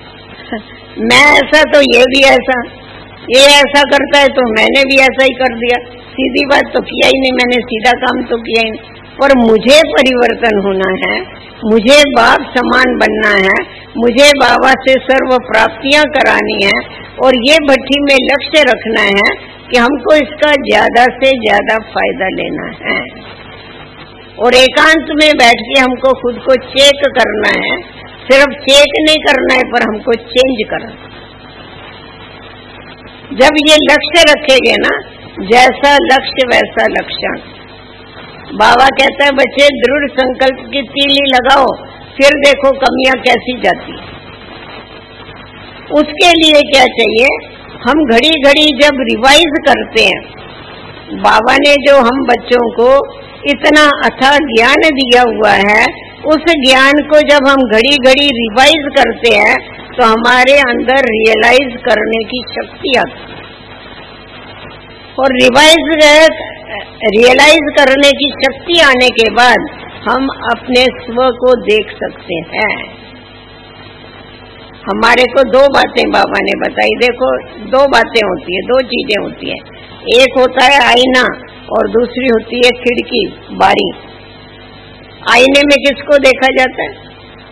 मैं ऐसा तो ये भी ऐसा, ये ऐसा करता है तो मैंने भी ऐसा ही कर दिया। सीधी बात तो किया ही नहीं, मैंने सीधा काम तो किया ही नहीं। पर मुझे परिवर्तन होना है, मुझे बाप समान बनना है, मुझे बाबा से सर्व प्राप्तियां करानी है, और ये भट्टी में लक्ष्य रखना है कि हमको इसका ज्यादा से ज्यादा फायदा लेना है। और एकांत में बैठ के हमको खुद को चेक करना है, सिर्फ चेक नहीं करना है पर हमको चेंज करना। जब ये लक्ष्य रखेंगे ना, जैसा लक्ष्य वैसा लक्षण। बाबा कहता है बच्चे दृढ़ संकल्प की तीली लगाओ, फिर देखो कमियां कैसी जाती। उसके लिए क्या चाहिए, हम घड़ी घड़ी जब रिवाइज करते हैं, बाबा ने जो हम बच्चों को इतना अथाह ज्ञान दिया हुआ है, उस ज्ञान को जब हम घड़ी घड़ी रिवाइज करते हैं तो हमारे अंदर रियलाइज करने की शक्ति आती है। और रिवाइज रियलाइज करने की शक्ति आने के बाद हम अपने स्व को देख सकते हैं। हमारे को दो बातें बाबा ने बताई, देखो दो बातें होती है, दो चीजें होती है, एक होता है आईना और दूसरी होती है खिड़की बारी। आईने में किसको देखा जाता है,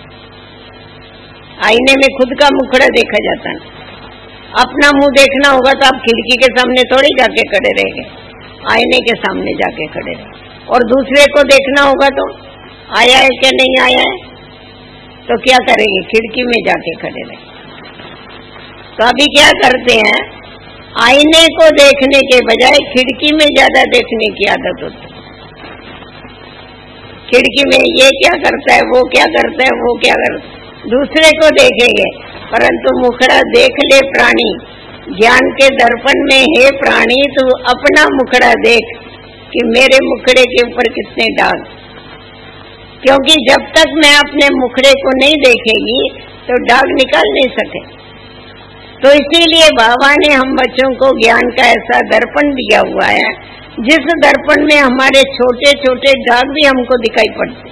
आईने में खुद का मुखड़ा देखा जाता है। अपना मुंह देखना होगा तो आप खिड़की के सामने थोड़ी जाके खड़े रहेंगे, आईने के सामने जाके खड़े रहे। और दूसरे को देखना होगा तो आया है क्या नहीं आया है, तो क्या करेंगे, खिड़की में जाके खड़े रहे। तो अभी क्या करते हैं, आईने को देखने के बजाय खिड़की में ज्यादा देखने की आदत होती है। खिड़की में ये क्या करता है, वो क्या करता है, वो क्या करता है, दूसरे को देखेंगे। परंतु मुखड़ा देख ले प्राणी, ज्ञान के दर्पण में, हे प्राणी तू अपना मुखड़ा देख कि मेरे मुखड़े के ऊपर कितने दाग। क्योंकि जब तक मैं अपने मुखड़े को नहीं देखेगी तो दाग निकाल नहीं सके। तो इसीलिए बाबा ने हम बच्चों को ज्ञान का ऐसा दर्पण दिया हुआ है, जिस दर्पण में हमारे छोटे छोटे दाग भी हमको दिखाई पड़ते,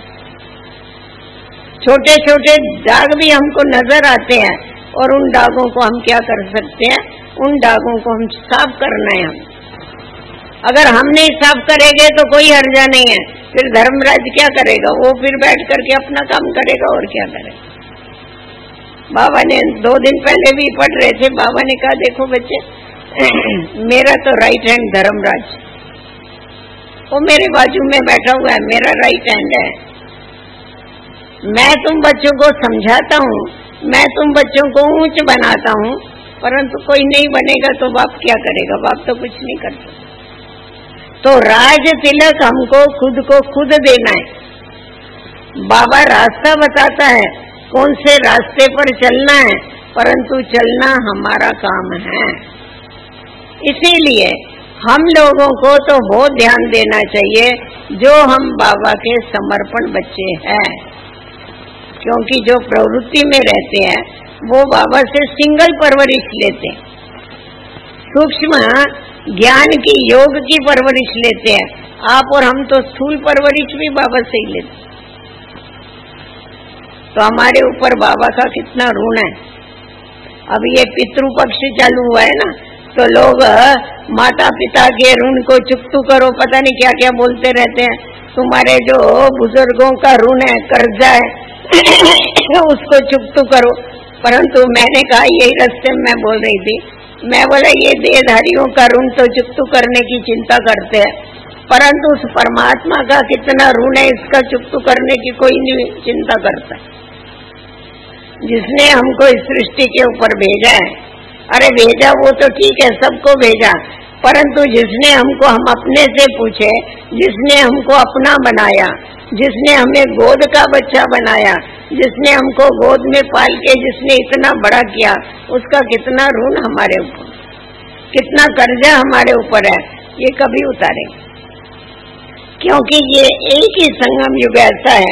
छोटे छोटे दाग भी हमको नजर आते हैं। और उन दागों को हम क्या कर सकते हैं, उन दागों को हम साफ करना है। हम अगर हम नहीं साफ करेंगे तो कोई हर्जा नहीं है, फिर धर्मराज क्या करेगा, वो फिर बैठ करके अपना काम करेगा और क्या करेगा। बाबा ने दो दिन पहले भी पढ़ रहे थे, बाबा ने कहा देखो बच्चे, मेरा तो राइट हैंड धर्मराज, वो मेरे बाजू में बैठा हुआ है, मेरा राइट हैंड है। मैं तुम बच्चों को समझाता हूँ, मैं तुम बच्चों को ऊंच बनाता हूँ, परंतु कोई नहीं बनेगा तो बाप क्या करेगा, बाप तो कुछ नहीं कर सकता। तो राज तिलक हमको खुद को खुद देना है। बाबा रास्ता बताता है, कौन से रास्ते पर चलना है, परंतु चलना हमारा काम है। इसीलिए हम लोगों को तो बहुत ध्यान देना चाहिए जो हम बाबा के समर्पण बच्चे हैं, क्योंकि जो प्रवृत्ति में रहते हैं वो बाबा से सिंगल परवरिश लेते हैं, सूक्ष्म ज्ञान की, योग की परवरिश लेते हैं। आप और हम तो स्थूल परवरिश भी बाबा से ही लेते हैं। तो हमारे ऊपर बाबा का कितना ऋण है। अब ये पितृपक्ष चालू हुआ है ना, तो लोग माता पिता के ऋण को चुकतू करो, पता नहीं क्या क्या बोलते रहते हैं। तुम्हारे जो बुजुर्गों का ऋण है, कर्जा है, उसको चुकतू करो। परंतु मैंने कहा, यही रास्ते में मैं बोल रही थी, मैं बोला ये देहधारियों का ऋण तो चुकतू करने की चिंता करते हैं, परंतु उस परमात्मा का कितना ऋण है इसका चुकतू करने की कोई नहीं चिंता करता। जिसने हमको इस सृष्टि के ऊपर भेजा है, अरे भेजा वो तो ठीक है, सबको भेजा, परंतु जिसने हमको, हम अपने से पूछे, जिसने हमको अपना बनाया, जिसने हमें गोद का बच्चा बनाया, जिसने हमको गोद में पाल के जिसने इतना बड़ा किया, उसका कितना ऋण हमारे ऊपर, कितना कर्जा हमारे ऊपर है, ये कभी उतारे। क्योंकि ये एक ही संगम युग ऐसा है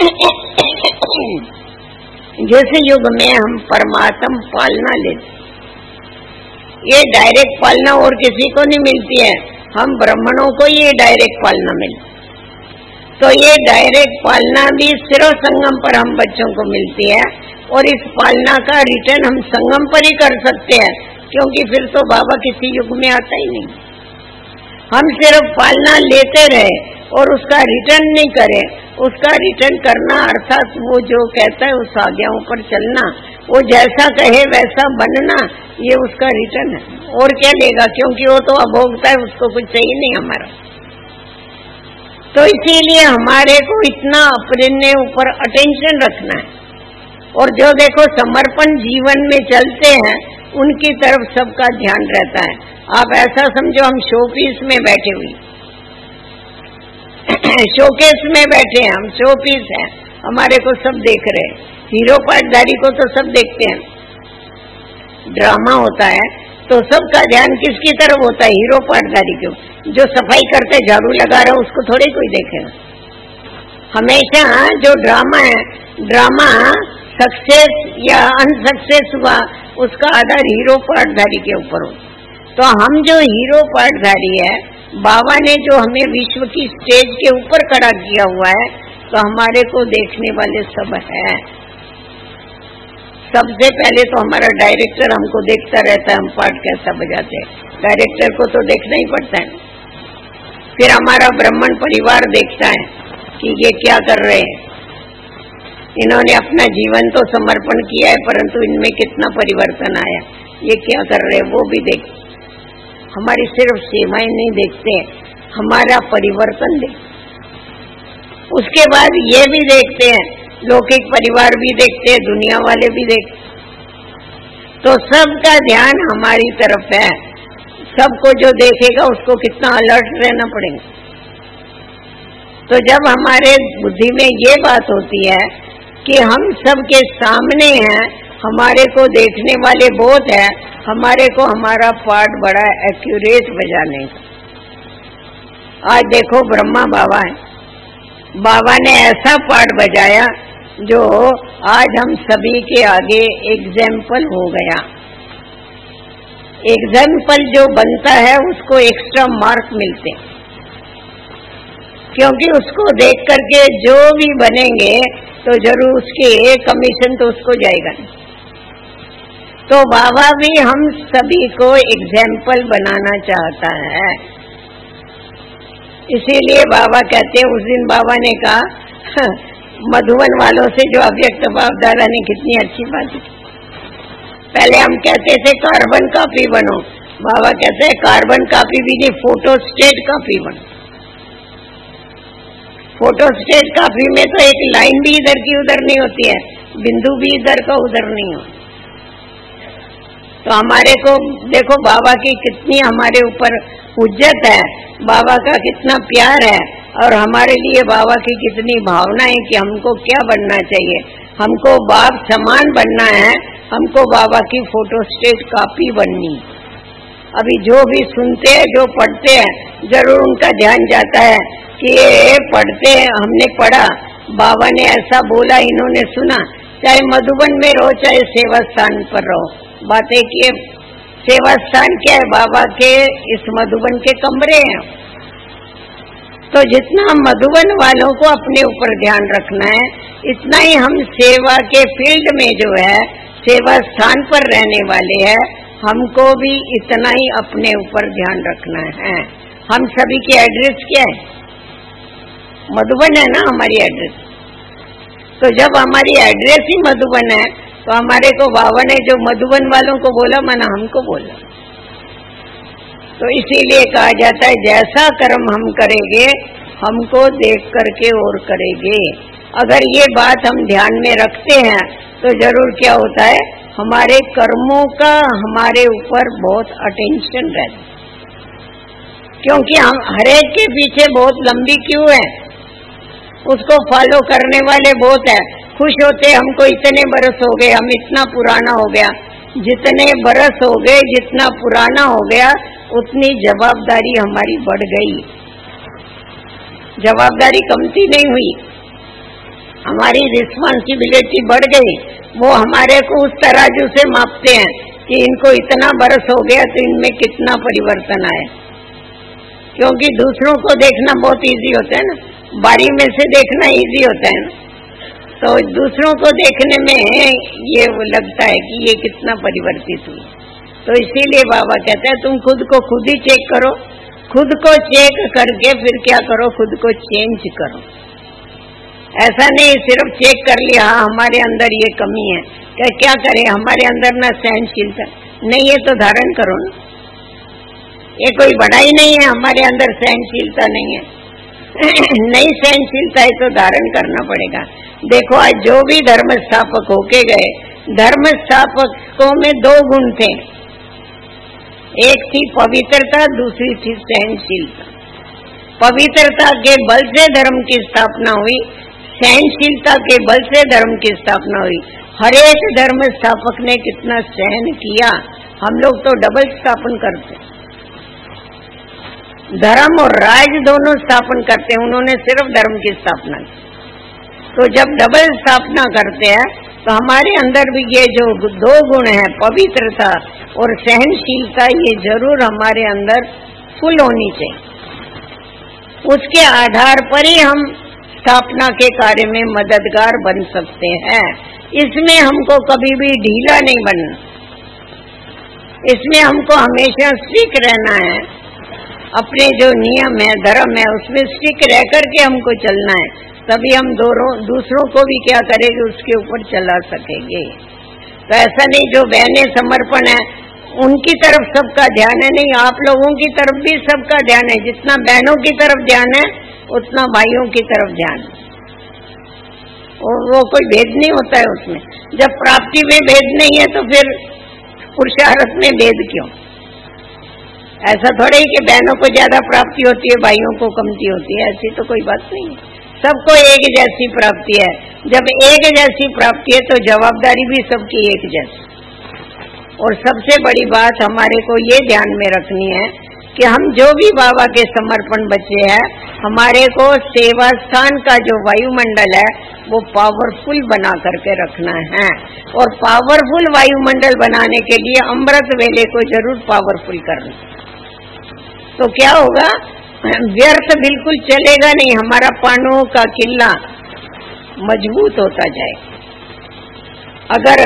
जिस युग में हम परमात्मा पालना लेते, ये डायरेक्ट पालना और किसी को नहीं मिलती है, हम ब्राह्मणों को ये डायरेक्ट पालना मिलती। तो ये डायरेक्ट पालना भी सिर्फ संगम पर हम बच्चों को मिलती है, और इस पालना का रिटर्न हम संगम पर ही कर सकते हैं, क्योंकि फिर तो बाबा किसी युग में आता ही नहीं। हम सिर्फ पालना लेते रहे और उसका रिटर्न नहीं करें, उसका रिटर्न करना अर्थात वो जो कहता है उस आज्ञाओं पर चलना, वो जैसा कहे वैसा बनना, ये उसका रिटर्न है। और क्या लेगा, क्योंकि वो तो अभोक्ता है, उसको कुछ चाहिए नहीं हमारा। तो इसीलिए हमारे को इतना अपने ऊपर अटेंशन रखना है। और जो देखो समर्पण जीवन में चलते हैं, उनकी तरफ सबका ध्यान रहता है। आप ऐसा समझो हम शोपीस में बैठे हुए शोकेस में बैठे हैं, हम शोपीस हैं, हमारे को सब देख रहे हैं। हीरो पाटदारी को तो सब देखते हैं। ड्रामा होता है तो सबका ध्यान किसकी तरफ होता है, हीरो पाटदारी को। जो सफाई करते झाड़ू लगा रहा है उसको थोड़ी कोई देखेगा। हमेशा जो ड्रामा है, ड्रामा सक्सेस या अनसक्सेस हुआ, उसका आधार हीरो पाटधारी के ऊपर हो। तो हम जो हीरो पाटधारी है, बाबा ने जो हमें विश्व की स्टेज के ऊपर खड़ा किया हुआ है, तो हमारे को देखने वाले सब है। सबसे पहले तो हमारा डायरेक्टर हमको देखता रहता है, हम पाठ कैसा बजाते हैं, डायरेक्टर को तो देखना ही पड़ता है। फिर हमारा ब्राह्मण परिवार देखता है कि ये क्या कर रहे हैं, इन्होंने अपना जीवन तो समर्पण किया है, परंतु इनमें कितना परिवर्तन आया, ये क्या कर रहे हैं, वो भी देख। हमारी सिर्फ सेवाएं नहीं देखते, हमारा परिवर्तन देखते। उसके बाद ये भी देखते हैं, लौकिक परिवार भी देखते हैं, दुनिया वाले भी देखते। तो सबका ध्यान हमारी तरफ है। सबको जो देखेगा उसको कितना अलर्ट रहना पड़ेगा। तो जब हमारे बुद्धि में ये बात होती है कि हम सबके सामने हैं, हमारे को देखने वाले बहुत है, हमारे को हमारा पार्ट बड़ा एक्यूरेट बजाने। आज देखो ब्रह्मा बाबा है, बाबा ने ऐसा पार्ट बजाया जो आज हम सभी के आगे एग्जाम्पल हो गया। एग्जाम्पल जो बनता है उसको एक्स्ट्रा मार्क मिलते, क्योंकि उसको देख करके जो भी बनेंगे तो जरूर उसके कमीशन तो उसको जाएगा। तो बाबा भी हम सभी को एग्जाम्पल बनाना चाहता है। इसीलिए बाबा कहते हैं, उस दिन बाबा ने कहा मधुबन वालों से जो अव्यक्त बाप दादा ने कितनी अच्छी बात की। पहले हम कहते थे कार्बन कॉपी बनो, बाबा कहते हैं कार्बन कॉपी भी नहीं, फोटो स्टेट कॉपी बनो। फोटो स्टेट कॉपी में तो एक लाइन भी इधर की उधर नहीं होती है, बिंदु भी इधर का उधर नहीं हो। तो हमारे को देखो बाबा की कितनी हमारे ऊपर उज्जत है, बाबा का कितना प्यार है, और हमारे लिए बाबा की कितनी भावना है कि हमको क्या बनना चाहिए। हमको बाप समान बनना है, हमको बाबा की फोटो स्टेट कॉपी बननी। अभी जो भी सुनते हैं, जो पढ़ते हैं, जरूर उनका ध्यान जाता है कि ये पढ़ते हैं, हमने पढ़ा, बाबा ने ऐसा बोला, इन्होंने सुना। चाहे मधुबन में रहो, चाहे सेवा स्थान पर रहो, बातें किए। सेवा स्थान क्या है? बाबा के इस मधुबन के कमरे हैं। तो जितना मधुबन वालों को अपने ऊपर ध्यान रखना है, इतना ही हम सेवा के फील्ड में जो है, सेवा स्थान पर रहने वाले हैं, हमको भी इतना ही अपने ऊपर ध्यान रखना है। हम सभी की एड्रेस क्या है? मधुबन है ना हमारी एड्रेस। तो जब हमारी एड्रेस ही मधुबन है, तो हमारे को बाबा ने जो मधुबन वालों को बोला, माना हमको बोला। तो इसीलिए कहा जाता है, जैसा कर्म हम करेंगे, हमको देख करके और करेंगे। अगर ये बात हम ध्यान में रखते हैं तो जरूर क्या होता है, हमारे कर्मों का हमारे ऊपर बहुत अटेंशन रहता है। क्योंकि हम हरेक के पीछे बहुत लंबी क्यू है, उसको फॉलो करने वाले बहुत है। खुश होते हमको इतने बरस हो गए, हम इतना पुराना हो गया। जितने बरस हो गए, जितना पुराना हो गया, उतनी जवाबदारी हमारी बढ़ गई। जवाबदारी कमती नहीं हुई, हमारी रिस्पॉन्सिबिलिटी बढ़ गई। वो हमारे को उस तराजू से मापते हैं कि इनको इतना बरस हो गया तो इनमें कितना परिवर्तन आया। क्योंकि दूसरों को देखना बहुत इजी होता है ना, बारी में से देखना इजी होता है ना, तो दूसरों को देखने में ये लगता है कि ये कितना परिवर्तित हुई। तो इसीलिए बाबा कहते हैं, तुम खुद को खुद ही चेक करो, खुद को चेक करके फिर क्या करो, खुद को चेंज करो। ऐसा नहीं सिर्फ चेक कर लिया, हाँ हमारे अंदर ये कमी है, क्या क्या करें, हमारे अंदर ना सहनशीलता नहीं है तो धारण करो ना। ये कोई बढ़ाई नहीं है, हमारे अंदर सहनशीलता नहीं है नहीं सहनशीलता है तो धारण करना पड़ेगा। देखो आज जो भी धर्म स्थापक होके गए, धर्म स्थापकों में दो गुण थे, एक थी पवित्रता, दूसरी थी सहनशीलता। पवित्रता के बल से धर्म की स्थापना हुई, सहनशीलता के बल से धर्म की स्थापना हुई। हर एक धर्म स्थापक ने कितना सहन किया, हम लोग तो डबल स्थापन करते, धर्म और राज दोनों स्थापन करते हैं, उन्होंने सिर्फ धर्म की स्थापना की। तो जब डबल स्थापना करते हैं तो हमारे अंदर भी ये जो दो गुण है, पवित्रता और सहनशीलता, ये जरूर हमारे अंदर फुल होनी चाहिए। उसके आधार पर ही हम स्थापना के कार्य में मददगार बन सकते हैं। इसमें हमको कभी भी ढीला नहीं बनना, इसमें हमको हमेशा स्टिक रहना है। अपने जो नियम है, धर्म है, उसमें स्टिक रह करके हमको चलना है, तभी हम दोनों दूसरों को भी क्या करेंगे, उसके ऊपर चला सकेंगे। तो ऐसा नहीं जो बहनें समर्पण है उनकी तरफ सबका ध्यान है, नहीं, आप लोगों की तरफ भी सबका ध्यान है। जितना बहनों की तरफ ध्यान है उतना भाइयों की तरफ ध्यान है। और वो कोई भेद नहीं होता है उसमें। जब प्राप्ति में भेद नहीं है तो फिर पुरुषार्थ में भेद क्यों? ऐसा थोड़ा ही कि बहनों को ज्यादा प्राप्ति होती है, भाइयों को कमती होती है, ऐसी तो कोई बात नहीं है। सबको एक जैसी प्राप्ति है। जब एक जैसी प्राप्ति है तो जवाबदारी भी सबकी एक जैसी। और सबसे बड़ी बात हमारे को ये ध्यान में रखनी है कि हम जो भी बाबा के समर्पण बच्चे हैं, हमारे को सेवा स्थान का जो वायुमंडल है वो पावरफुल बना करके रखना है। और पावरफुल वायुमंडल बनाने के लिए अमृत वेले को जरूर पावरफुल करना। तो क्या होगा, व्यर्थ बिल्कुल चलेगा नहीं, हमारा पांडवों का किला मजबूत होता जाए। अगर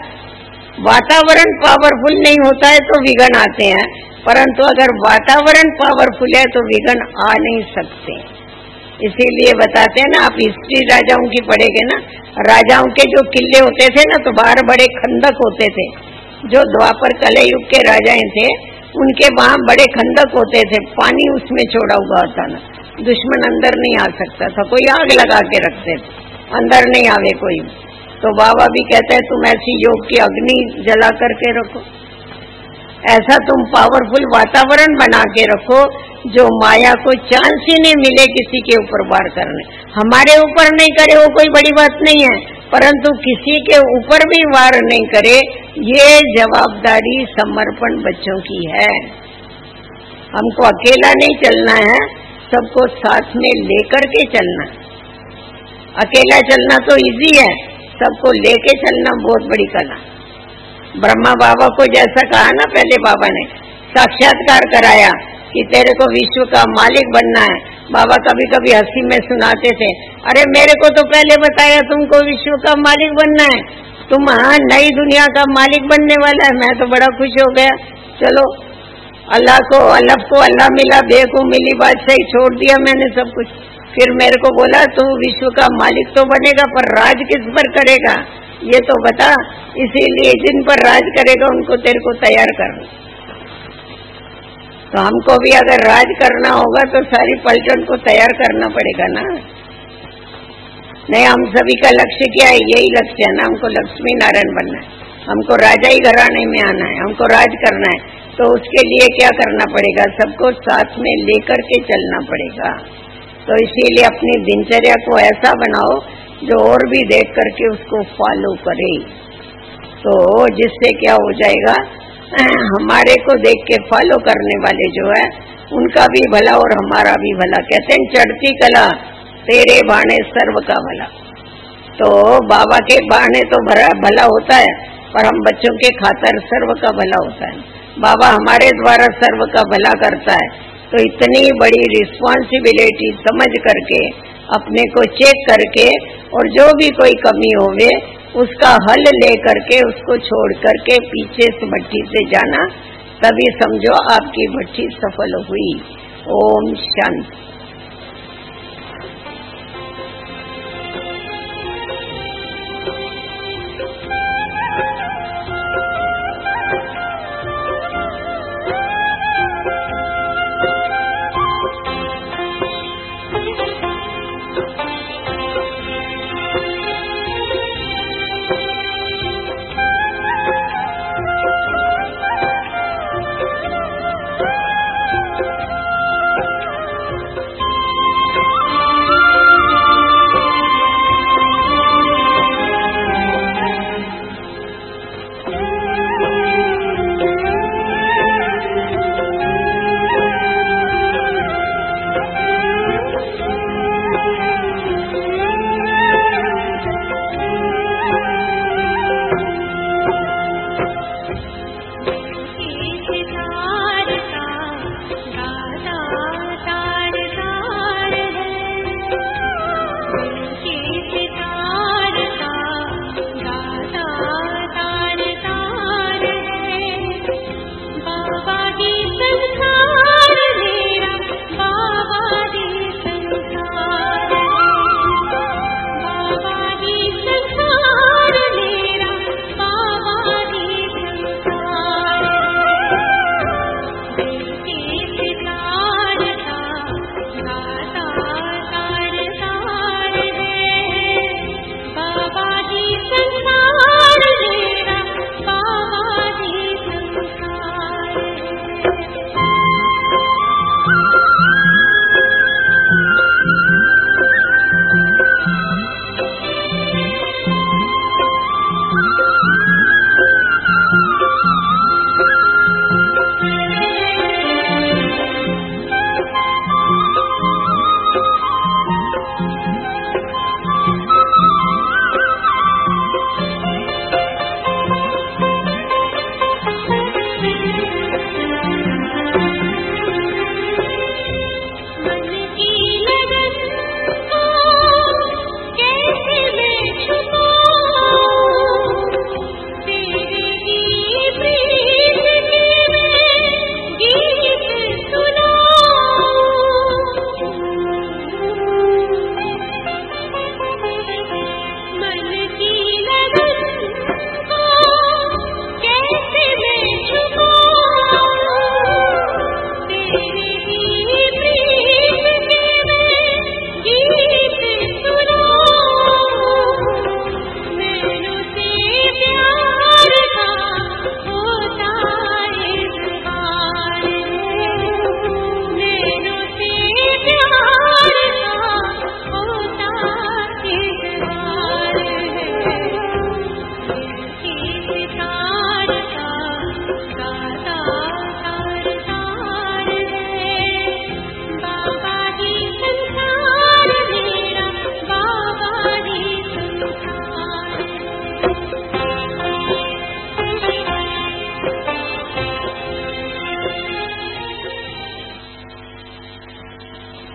वातावरण पावरफुल नहीं होता है तो विघ्न आते हैं, परंतु अगर वातावरण पावरफुल है तो विघ्न आ नहीं सकते। इसीलिए बताते हैं ना, आप हिस्ट्री राजाओं की पढ़ेंगे ना, राजाओं के जो किले होते थे ना तो बाहर बड़े खंदक होते थे। जो द्वापर कलयुग के राजाएं थे उनके वहां बड़े खंदक होते थे, पानी उसमें छोड़ा हुआ होता ना, दुश्मन अंदर नहीं आ सकता था। कोई आग लगा के रखते थे, अंदर नहीं आवे कोई। तो बाबा भी कहते हैं तुम ऐसी योग की अग्नि जला करके रखो, ऐसा तुम पावरफुल वातावरण बना के रखो जो माया को चांस ही नहीं मिले किसी के ऊपर वार करने। हमारे ऊपर नहीं करे वो कोई बड़ी बात नहीं है, परंतु किसी के ऊपर भी वार नहीं करे, ये जवाबदारी समर्पण बच्चों की है। हमको अकेला नहीं चलना है, सबको साथ में लेकर के चलना। अकेला चलना तो इजी है, सबको लेके चलना बहुत बड़ी कला। ब्रह्मा बाबा को जैसा कहा ना, पहले बाबा ने साक्षात्कार कराया कि तेरे को विश्व का मालिक बनना है। बाबा कभी कभी हंसी में सुनाते थे, अरे मेरे को तो पहले बताया तुमको विश्व का मालिक बनना है, तुम हाँ नई दुनिया का मालिक बनने वाला है। मैं तो बड़ा खुश हो गया, चलो अल्लाह को अल्लाह को अल्लाह मिला, बे को मिली, बादशाही छोड़ दिया मैंने सब कुछ। फिर मेरे को बोला तू विश्व का मालिक तो बनेगा, पर राज किस पर करेगा ये तो बता। इसीलिए जिन पर राज करेगा उनको तेरे को तैयार करना। तो हमको भी अगर राज करना होगा तो सारी पलटन को तैयार करना पड़ेगा ना। नहीं, हम सभी का लक्ष्य क्या है? यही लक्ष्य है ना, हमको लक्ष्मी नारायण बनना है, हमको राजा ही घराने में आना है, हमको राज करना है। तो उसके लिए क्या करना पड़ेगा? सबको साथ में लेकर के चलना पड़ेगा। तो इसीलिए अपनी दिनचर्या को ऐसा बनाओ जो और भी देख करके उसको फॉलो करे। तो जिससे क्या हो जाएगा, हमारे को देख के फॉलो करने वाले जो है उनका भी भला और हमारा भी भला। कहते हैं चढ़ती कला तेरे बाणे सर्व का भला। तो बाबा के बाणे तो भला होता है, पर हम बच्चों के खातर सर्व का भला होता है। बाबा हमारे द्वारा सर्व का भला करता है। तो इतनी बड़ी रिस्पॉन्सिबिलिटी समझ करके अपने को चेक करके, और जो भी कोई कमी होवे उसका हल ले करके उसको छोड़ करके पीछे से भट्टी से जाना, तभी समझो आपकी भट्टी सफल हुई। ओम शांति।